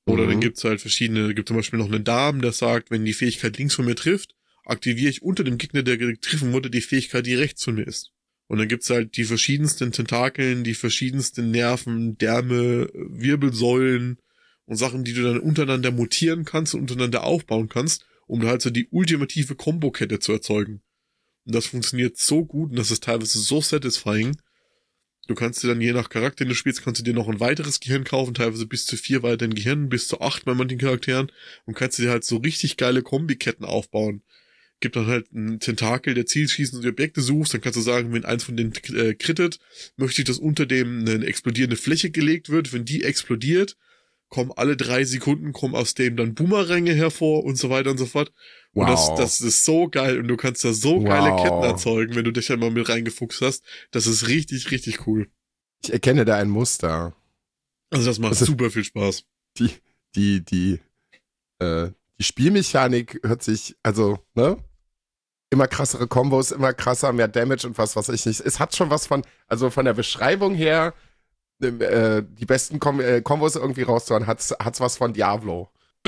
Oder Mhm. dann gibt's halt verschiedene, gibt zum Beispiel noch einen Darm, der sagt, wenn die Fähigkeit links von mir trifft, aktiviere ich unter dem Gegner, der getroffen wurde, die Fähigkeit, die rechts von mir ist. Und dann gibt's halt die verschiedensten Tentakeln, die verschiedensten Nerven, Därme, Wirbelsäulen und Sachen, die du dann untereinander mutieren kannst und untereinander aufbauen kannst, um halt so die ultimative Kombokette zu erzeugen. Und das funktioniert so gut und das ist teilweise so satisfying. Du kannst dir dann je nach Charakter, den du spielst, kannst du dir noch ein weiteres Gehirn kaufen, teilweise bis zu vier weiteren Gehirnen, bis zu acht bei manchen Charakteren und kannst dir halt so richtig geile Kombiketten aufbauen. Gibt dann halt einen Tentakel, der Zielschießen und die Objekte suchst, dann kannst du sagen, wenn eins von denen äh, krittet, möchte ich, dass unter dem eine explodierende Fläche gelegt wird. Wenn die explodiert, kommen alle drei Sekunden, kommen aus dem dann Boomeränge hervor und so weiter und so fort. Und Wow. das, das ist so geil und du kannst da so geile Wow. Ketten erzeugen, wenn du dich einmal mit reingefuchst hast. Das ist richtig, richtig cool. Ich erkenne da ein Muster. Also das macht Also- super viel Spaß. Die, die, die, äh, die Spielmechanik hört sich, also, ne? Immer krassere Kombos, immer krasser, mehr Damage und was weiß ich nicht. Es hat schon was von, also von der Beschreibung her, äh, die besten Kom äh, Kombos irgendwie rauszuhauen, hat's, hat's was von Diablo.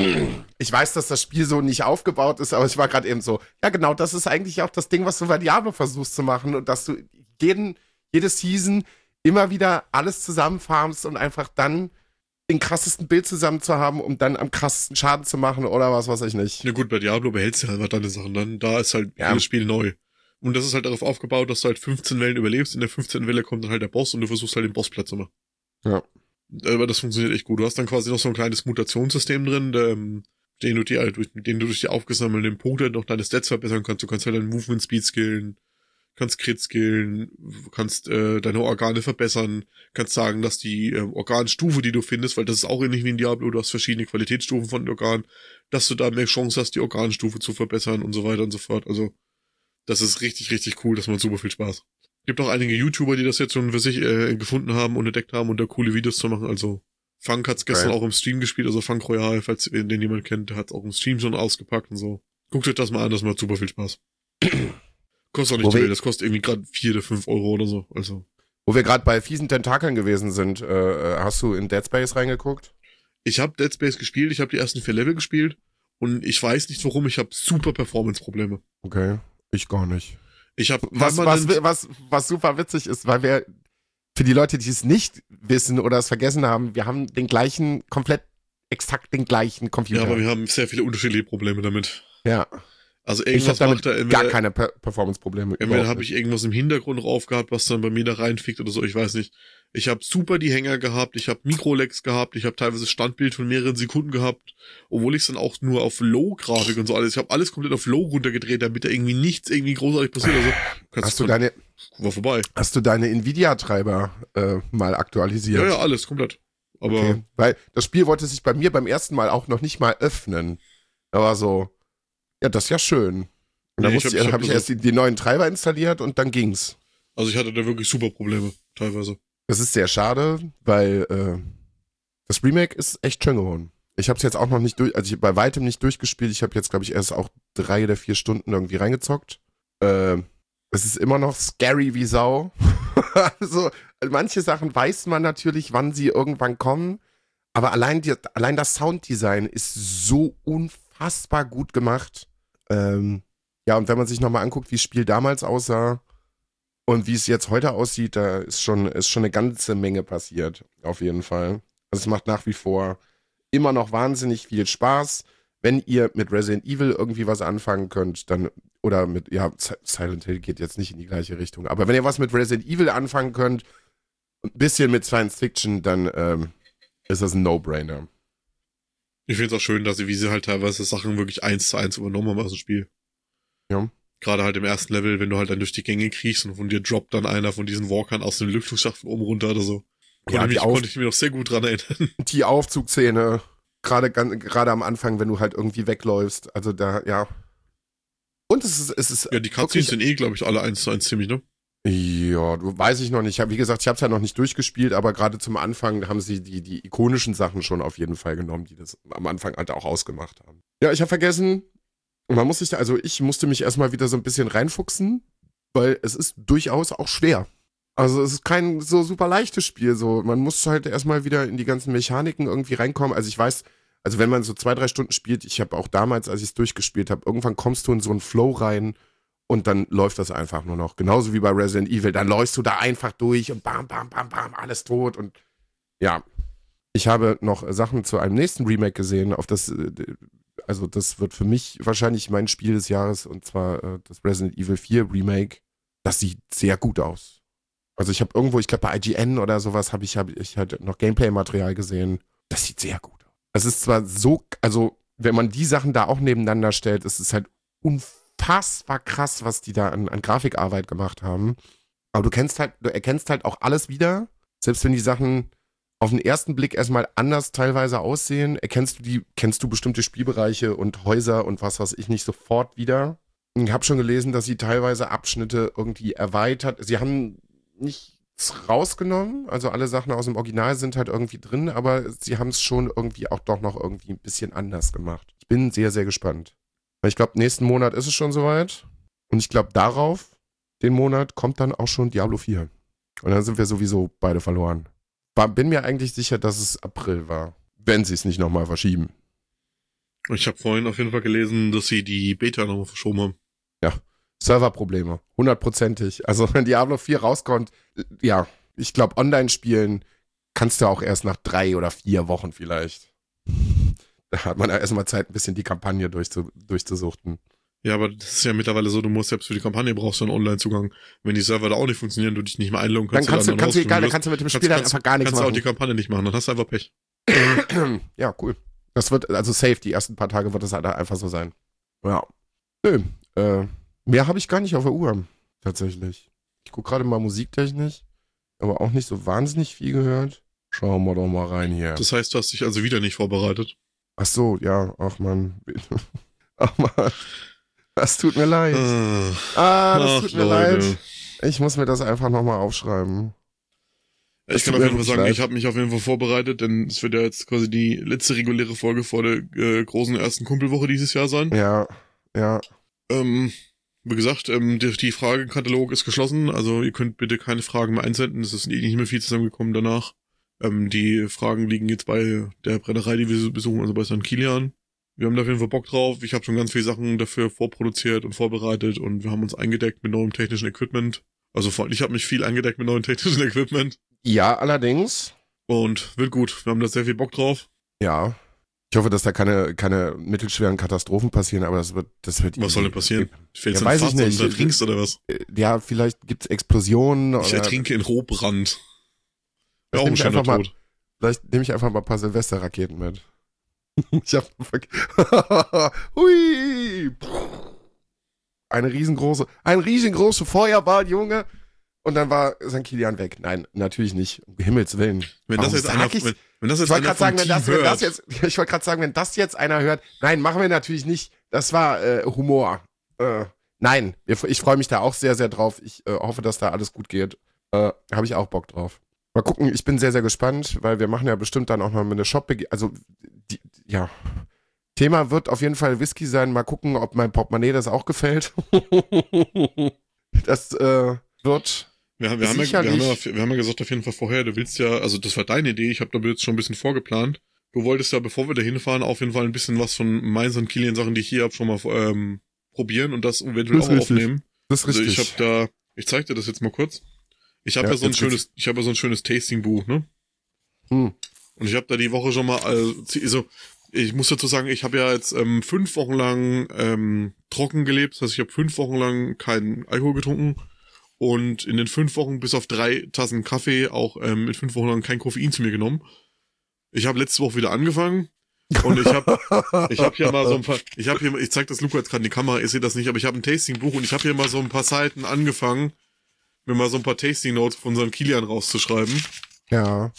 Ich weiß, dass das Spiel so nicht aufgebaut ist, aber ich war gerade eben so, ja genau, das ist eigentlich auch das Ding, was du bei Diablo versuchst zu machen und dass du jeden, jede Season immer wieder alles zusammenfarmst und einfach dann den krassesten Bild zusammen zu haben, um dann am krassesten Schaden zu machen oder was weiß ich nicht. Na gut, bei Diablo behältst du halt einfach deine Sachen. Dann, da ist halt Ja. jedes Spiel neu. Und das ist halt darauf aufgebaut, dass du halt fünfzehn Wellen überlebst. In der fünfzehnten Welle kommt dann halt der Boss und du versuchst halt den Boss platt zu machen. Ja. Aber das funktioniert echt gut. Du hast dann quasi noch so ein kleines Mutationssystem drin, der, ähm, den du dir halt durch, mit dem du durch die aufgesammelten Punkte noch deine Stats verbessern kannst. Du kannst halt deinen Movement Speed skillen, kannst Crit skillen, kannst äh, deine Organe verbessern, kannst sagen, dass die äh, Organstufe, die du findest, weil das ist auch ähnlich wie in Diablo, du hast verschiedene Qualitätsstufen von den Organen, dass du da mehr Chance hast, die Organstufe zu verbessern und so weiter und so fort. Also das ist richtig, richtig cool, das macht super viel Spaß. Gibt auch einige YouTuber, die das jetzt schon für sich äh, gefunden haben und entdeckt haben und da coole Videos zu machen. Also Funk hat's gestern Geil. auch im Stream gespielt, also Funk Royal, falls ihr den jemand kennt, der hat's auch im Stream schon ausgepackt und so. Guckt euch das mal an, das macht super viel Spaß. Kostet auch nicht Wo wir- viel, das kostet irgendwie gerade vier oder fünf Euro oder so. Also Wo wir gerade bei fiesen Tentakeln gewesen sind, äh, hast du in Dead Space reingeguckt? ich habe Dead Space gespielt, ich habe die ersten vier Level gespielt und ich weiß nicht warum, ich habe super Performance-Probleme. Okay, ich gar nicht. Ich habe Was, was, was, was super witzig ist, weil wir, für die Leute, die es nicht wissen oder es vergessen haben, wir haben den gleichen, komplett exakt den gleichen ja, Computer. aber wir haben sehr viele unterschiedliche Probleme damit. Ja, Also ich habe irgendwas damit macht er gar entweder, keine per Performance-Probleme. entweder überhaupt habe nicht. ich irgendwas im Hintergrund drauf gehabt, was dann bei mir da reinfickt oder so, ich weiß nicht. Ich habe super die Hänger gehabt, ich habe Mikrolex gehabt, ich habe teilweise Standbild von mehreren Sekunden gehabt, obwohl ich es dann auch nur auf Low-Grafik und so alles, ich habe alles komplett auf Low runtergedreht, damit da irgendwie nichts irgendwie großartig passiert. Also kannst Hast du deine, war vorbei. hast du deine Nvidia-Treiber äh, mal aktualisiert? Ja, ja, alles komplett. Aber Okay. Weil das Spiel wollte sich bei mir beim ersten Mal auch noch nicht mal öffnen. Da war so, ja, das ist ja schön. Und dann Nee, ich musste hab- ich, ich hab habe ich das erst die, die neuen Treiber installiert und dann ging's. also ich hatte da wirklich super Probleme, teilweise. Das ist sehr schade, weil äh, das Remake ist echt schön geworden. Ich habe es jetzt auch noch nicht durch, also ich bei weitem nicht durchgespielt. Ich habe jetzt, glaube ich, erst auch drei oder vier Stunden irgendwie reingezockt. Äh, es ist immer noch scary wie Sau. Also manche Sachen weiß man natürlich, wann sie irgendwann kommen. Aber allein, die, allein das Sounddesign ist so unfassbar gut gemacht. Ähm, ja, und wenn man sich nochmal anguckt, wie das Spiel damals aussah und wie es jetzt heute aussieht, da ist schon, ist schon eine ganze Menge passiert. Auf jeden Fall. Also es macht nach wie vor immer noch wahnsinnig viel Spaß. Wenn ihr mit Resident Evil irgendwie was anfangen könnt, dann, oder mit, ja, Silent Hill geht jetzt nicht in die gleiche Richtung, aber wenn ihr was mit Resident Evil anfangen könnt, ein bisschen mit Science Fiction, dann ähm, ist das ein No-Brainer. Ich finde es auch schön, dass sie, wie sie halt teilweise Sachen wirklich eins zu eins übernommen haben aus dem Spiel. Ja. Gerade halt im ersten Level, wenn du halt dann durch die Gänge kriegst und von dir droppt dann einer von diesen Walkern aus dem Lüftungsschacht von oben runter oder so. Konnte, Ja, die mich, Auf- konnte ich mir noch sehr gut dran erinnern. Die Aufzugszene, gerade gan- gerade am Anfang, wenn du halt irgendwie wegläufst, also da, ja. Und es ist, es ist Ja, die Cutscenes sind eh, glaube ich, alle eins zu eins ziemlich, ne? Ja, du weiß ich noch nicht. Ich hab, wie gesagt, ich habe es ja noch nicht durchgespielt, aber gerade zum Anfang haben sie die, die ikonischen Sachen schon auf jeden Fall genommen, die das am Anfang halt auch ausgemacht haben. Ja, ich habe vergessen, man muss sich da, also ich musste mich erstmal wieder so ein bisschen reinfuchsen, weil es ist durchaus auch schwer. Also es ist kein so super leichtes Spiel, so man muss halt erstmal wieder in die ganzen Mechaniken irgendwie reinkommen. Also ich weiß, Also wenn man so zwei, drei Stunden spielt, ich habe auch damals, als ich es durchgespielt habe, irgendwann kommst du in so einen Flow rein und dann läuft das einfach nur noch. Genauso wie bei Resident Evil. Dann läufst du da einfach durch und bam, bam, bam, bam, alles tot. Und ja, ich habe noch Sachen zu einem nächsten Remake gesehen, auf das, also das wird für mich wahrscheinlich mein Spiel des Jahres, und zwar das Resident Evil vier Remake. Das sieht sehr gut aus. Also ich habe irgendwo, ich glaube bei I G N oder sowas, habe ich, hab ich halt noch Gameplay-Material gesehen. Das sieht sehr gut aus. Es ist zwar so, also wenn man die Sachen da auch nebeneinander stellt, ist es halt unfassbar krass, was die da an, an Grafikarbeit gemacht haben. Aber du kennst halt, du erkennst halt auch alles wieder. Selbst wenn die Sachen auf den ersten Blick erstmal anders teilweise aussehen, erkennst du die, kennst du bestimmte Spielbereiche und Häuser und was weiß ich nicht sofort wieder. Ich habe schon gelesen, dass sie teilweise Abschnitte irgendwie erweitert. Sie haben nichts rausgenommen, also alle Sachen aus dem Original sind halt irgendwie drin, aber sie haben es schon irgendwie auch doch noch irgendwie ein bisschen anders gemacht. Ich bin sehr, sehr gespannt. Weil ich glaube, nächsten Monat ist es schon soweit und ich glaube, darauf, den Monat, kommt dann auch schon Diablo vier. Und dann sind wir sowieso beide verloren. War, bin mir eigentlich sicher, dass es April war, wenn sie es nicht nochmal verschieben. Ich habe vorhin auf jeden Fall gelesen, dass sie die Beta nochmal verschoben haben. Ja. Serverprobleme, hundertprozentig. Also wenn Diablo vier rauskommt, ja, ich glaube, Online-Spielen kannst du auch erst nach drei oder vier Wochen vielleicht. Da hat man ja erstmal Zeit, ein bisschen die Kampagne durchzu, durchzusuchten. Ja, aber das ist ja mittlerweile so, du musst selbst für die Kampagne brauchst du einen Online-Zugang. Wenn die Server da auch nicht funktionieren, du dich nicht mehr einloggen kannst. Dann kannst du, dann kannst du, egal, dann kannst, kannst du mit dem kannst, Spiel dann kannst, einfach gar nichts kannst machen. Kannst du auch die Kampagne nicht machen, dann hast du einfach Pech. Ja, cool. Das wird, also safe, die ersten paar Tage wird das halt einfach so sein. Ja. Nö, äh, mehr habe ich gar nicht auf der Uhr, tatsächlich. Ich gucke gerade mal musiktechnisch, aber auch nicht so wahnsinnig viel gehört. Schauen wir doch mal rein hier. Das heißt, du hast dich also wieder nicht vorbereitet? Ach so, ja, ach man. Ach man, das tut mir leid. Ah, ah, das ach, tut mir Leute. leid. Ich muss mir das einfach nochmal aufschreiben. Das ich kann auf jeden Fall sagen, leid. ich habe mich auf jeden Fall vorbereitet, denn es wird ja jetzt quasi die letzte reguläre Folge vor der äh, großen ersten Kumpelwoche dieses Jahr sein. Ja, ja. Ähm, wie gesagt, ähm, die, die Fragenkatalog ist geschlossen, also ihr könnt bitte keine Fragen mehr einsenden, es ist nicht mehr viel zusammengekommen danach. Ähm, die Fragen liegen jetzt bei der Brennerei, die wir besuchen, also bei Sankt Kilian. Wir haben da auf jeden Fall Bock drauf, ich habe schon ganz viele Sachen dafür vorproduziert und vorbereitet und wir haben uns eingedeckt mit neuem technischen Equipment. Also vor allem, ich habe mich viel eingedeckt mit neuem technischen Equipment. Ja, allerdings. Und wird gut, wir haben da sehr viel Bock drauf. Ja. Ich hoffe, dass da keine, keine mittelschweren Katastrophen passieren, aber das wird, das wird. Was soll denn passieren? Fällst ja, du weiß ich nicht. Und du ertrinkst oder was? Ja, vielleicht gibt's Explosionen. Ich oder ertrinke in Rohbrand. Ja, auch ein ein schöner mal, Tod. Vielleicht nehme ich einfach mal ein paar Silvesterraketen mit. Ich hab Hui! Eine riesengroße, ein riesengroße Feuerball, Junge. Und dann war Sankt Kilian weg. Nein, natürlich nicht. Um Himmels Willen. Wenn das jetzt einer, wenn, wenn das jetzt ich wollte einer gerade sagen, wenn das, wenn hört. das jetzt, ich wollte gerade sagen, wenn das jetzt einer hört, nein, machen wir natürlich nicht. Das war äh, Humor. Äh, nein, ich freue mich da auch sehr, sehr drauf. Ich äh, hoffe, dass da alles gut geht. Äh, Habe ich auch Bock drauf. Mal gucken, ich bin sehr, sehr gespannt, weil wir machen ja bestimmt dann auch noch eine Shop, also die, ja. Thema wird auf jeden Fall Whisky sein. Mal gucken, ob mein Portemonnaie das auch gefällt. Das äh, wird Wir, wir, haben ja, wir, haben ja, wir haben ja gesagt auf jeden Fall vorher, du willst ja, also das war deine Idee, ich habe da jetzt schon ein bisschen vorgeplant. Du wolltest ja, bevor wir da hinfahren, auf jeden Fall ein bisschen was von meinen und Kilian Sachen, die ich hier habe, schon mal ähm, probieren und das eventuell das auch richtig. aufnehmen. Das ist richtig. Also ich habe da, ich zeig dir das jetzt mal kurz. Ich habe ja, ja so ein schönes, ich habe ja so ein schönes Tasting-Buch, ne? Hm. Und ich habe da die Woche schon mal, also ich muss dazu sagen, ich habe ja jetzt ähm, fünf Wochen lang ähm, trocken gelebt, das heißt, ich habe fünf Wochen lang keinen Alkohol getrunken. Und in den fünf Wochen bis auf drei Tassen Kaffee auch ähm, in fünf Wochen lang kein Koffein zu mir genommen. Ich habe letzte Woche wieder angefangen und ich habe ich habe hier mal so ein paar, ich habe hier, ich zeig das Luca jetzt gerade in die Kamera, ihr seht das nicht, aber ich habe ein Tasting-Buch und ich habe hier mal so ein paar Seiten angefangen, mir mal so ein paar Tasting-Notes von unseren Kilian rauszuschreiben. Ja.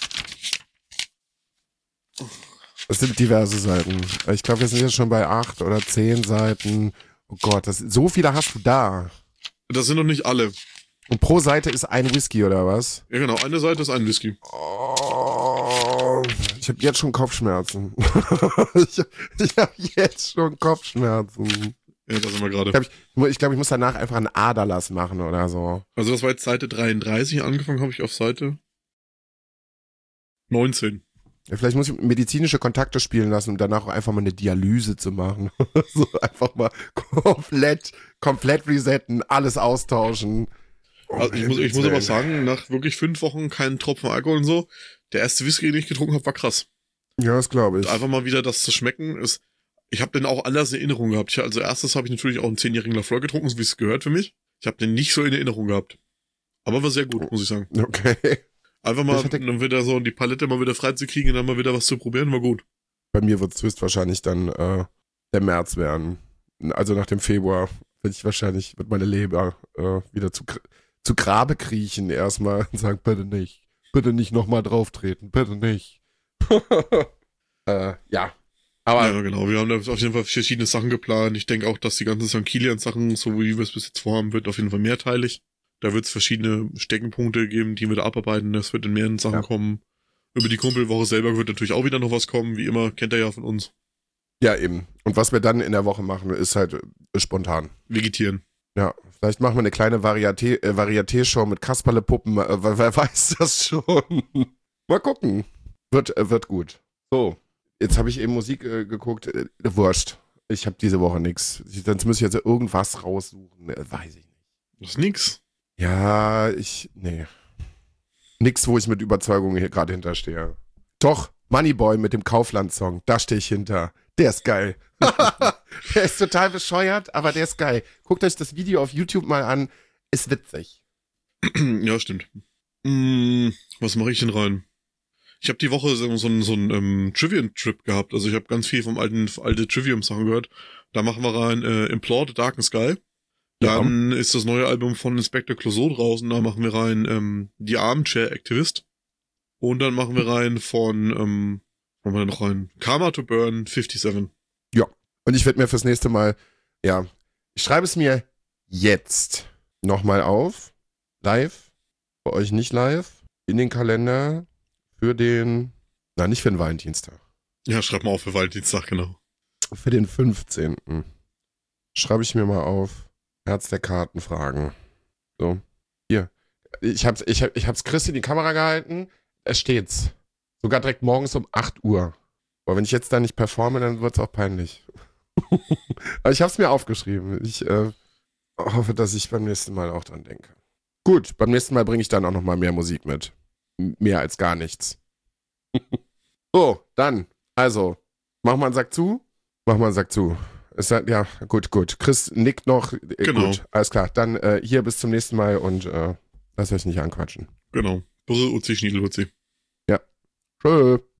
Das sind diverse Seiten. Ich glaube, wir sind jetzt schon bei acht oder zehn Seiten. Oh Gott, das, so viele hast du da. Das sind noch nicht alle. Und pro Seite ist ein Whisky, oder was? Ja, genau. Eine Seite ist ein Whisky. Oh, ich habe jetzt schon Kopfschmerzen. ich ich habe jetzt schon Kopfschmerzen. Ja, da sind wir gerade. Ich glaube, ich, ich, glaub, ich muss danach einfach einen Aderlass machen oder so. Also das war jetzt Seite dreiunddreißig. Angefangen habe ich auf Seite neunzehn. Ja, vielleicht muss ich medizinische Kontakte spielen lassen, um danach auch einfach mal eine Dialyse zu machen. So einfach mal komplett, komplett resetten, alles austauschen. Oh, Also ich muss, ich muss aber sagen, nach wirklich fünf Wochen keinen Tropfen Alkohol und so, der erste Whisky, den ich getrunken habe, war krass. Ja, das glaube ich. Einfach mal wieder das zu schmecken ist. Ich habe den auch anders in Erinnerung gehabt. Ich, also erstes habe ich natürlich auch einen zehnjährigen Lafroy getrunken, so wie es gehört für mich. Ich habe den nicht so in Erinnerung gehabt. Aber war sehr gut, muss ich sagen. Okay. Einfach mal hatte... dann wieder so die Palette mal wieder freizukriegen und dann mal wieder was zu probieren, war gut. Bei mir wird es höchstwahrscheinlich dann äh, der März werden. Also nach dem Februar wird ich wahrscheinlich, wird meine Leber äh, wieder zu, zu Grabe kriechen erstmal und sagen, bitte nicht. Bitte nicht nochmal drauf treten, bitte nicht. äh, ja. Aber ja, genau. Wir haben da auf jeden Fall verschiedene Sachen geplant. Ich denke auch, dass die ganzen Sankt Kilian-Sachen, so wie wir es bis jetzt vorhaben, wird auf jeden Fall mehrteilig. Da wird es verschiedene Steckenpunkte geben, die wir da abarbeiten. Das wird in mehreren Sachen ja. kommen. Über die Kumpelwoche selber wird natürlich auch wieder noch was kommen. Wie immer, kennt ihr ja von uns. Ja, eben. Und was wir dann in der Woche machen, ist halt ist spontan. Vegetieren. Ja, vielleicht machen wir eine kleine Varieté, äh, Varieté-Show mit Kasperle-Puppen. Äh, wer weiß das schon? Mal gucken. Wird, äh, wird gut. So. Jetzt habe ich eben Musik äh, geguckt. Äh, wurscht. Ich habe diese Woche nichts. Sonst muss ich jetzt irgendwas raussuchen. Äh, weiß ich nicht. Das ist nix. Ja, ich. Nee. Nix, wo ich mit Überzeugung hier gerade hinterstehe. Doch, Moneyboy mit dem Kaufland-Song. Da stehe ich hinter. Der ist geil. Der ist total bescheuert, aber der ist geil. Guckt euch das Video auf YouTube mal an. Ist witzig. Ja, stimmt. Hm, was mache ich denn rein? Ich habe die Woche so, so, so einen ähm, Trivium-Trip gehabt. Also ich habe ganz viel vom alten alte Trivium-Sachen gehört. Da machen wir rein äh, Implore the Dark Sky. Dann ja. ist das neue Album von Inspector Clouseau draußen. Da machen wir rein ähm, The Armchair Activist. Und dann machen wir rein von, ähm, machen wir noch rein? Karma to Burn fünfundfünfzig. Ja. Und ich werde mir fürs nächste Mal, ja, ich schreibe es mir jetzt nochmal auf. Live. Bei euch nicht live. In den Kalender. Für den, na nicht für den Valentinstag. Ja, schreib mal auf für Valentinstag, genau. Für den fünfzehnten Schreibe ich mir mal auf. Herz der Karten fragen. So. Hier. Ich hab's, ich hab, ich hab's Chris in die Kamera gehalten. Es steht's. Sogar direkt morgens um acht Uhr. Aber wenn ich jetzt da nicht performe, dann wird's auch peinlich. Aber ich hab's mir aufgeschrieben. Ich äh, hoffe, dass ich beim nächsten Mal auch dran denke. Gut, beim nächsten Mal bringe ich dann auch noch mal mehr Musik mit. Mehr als gar nichts. So, dann. Also, mach mal einen Sack zu. Mach mal einen Sack zu. Es hat, ja, gut, gut. Chris nickt noch. Äh, genau. Gut, alles klar. Dann äh, hier bis zum nächsten Mal und äh, lasst euch nicht anquatschen. Genau. Busse, Uzi, Schniedel, Uzi. Ja. Tschö.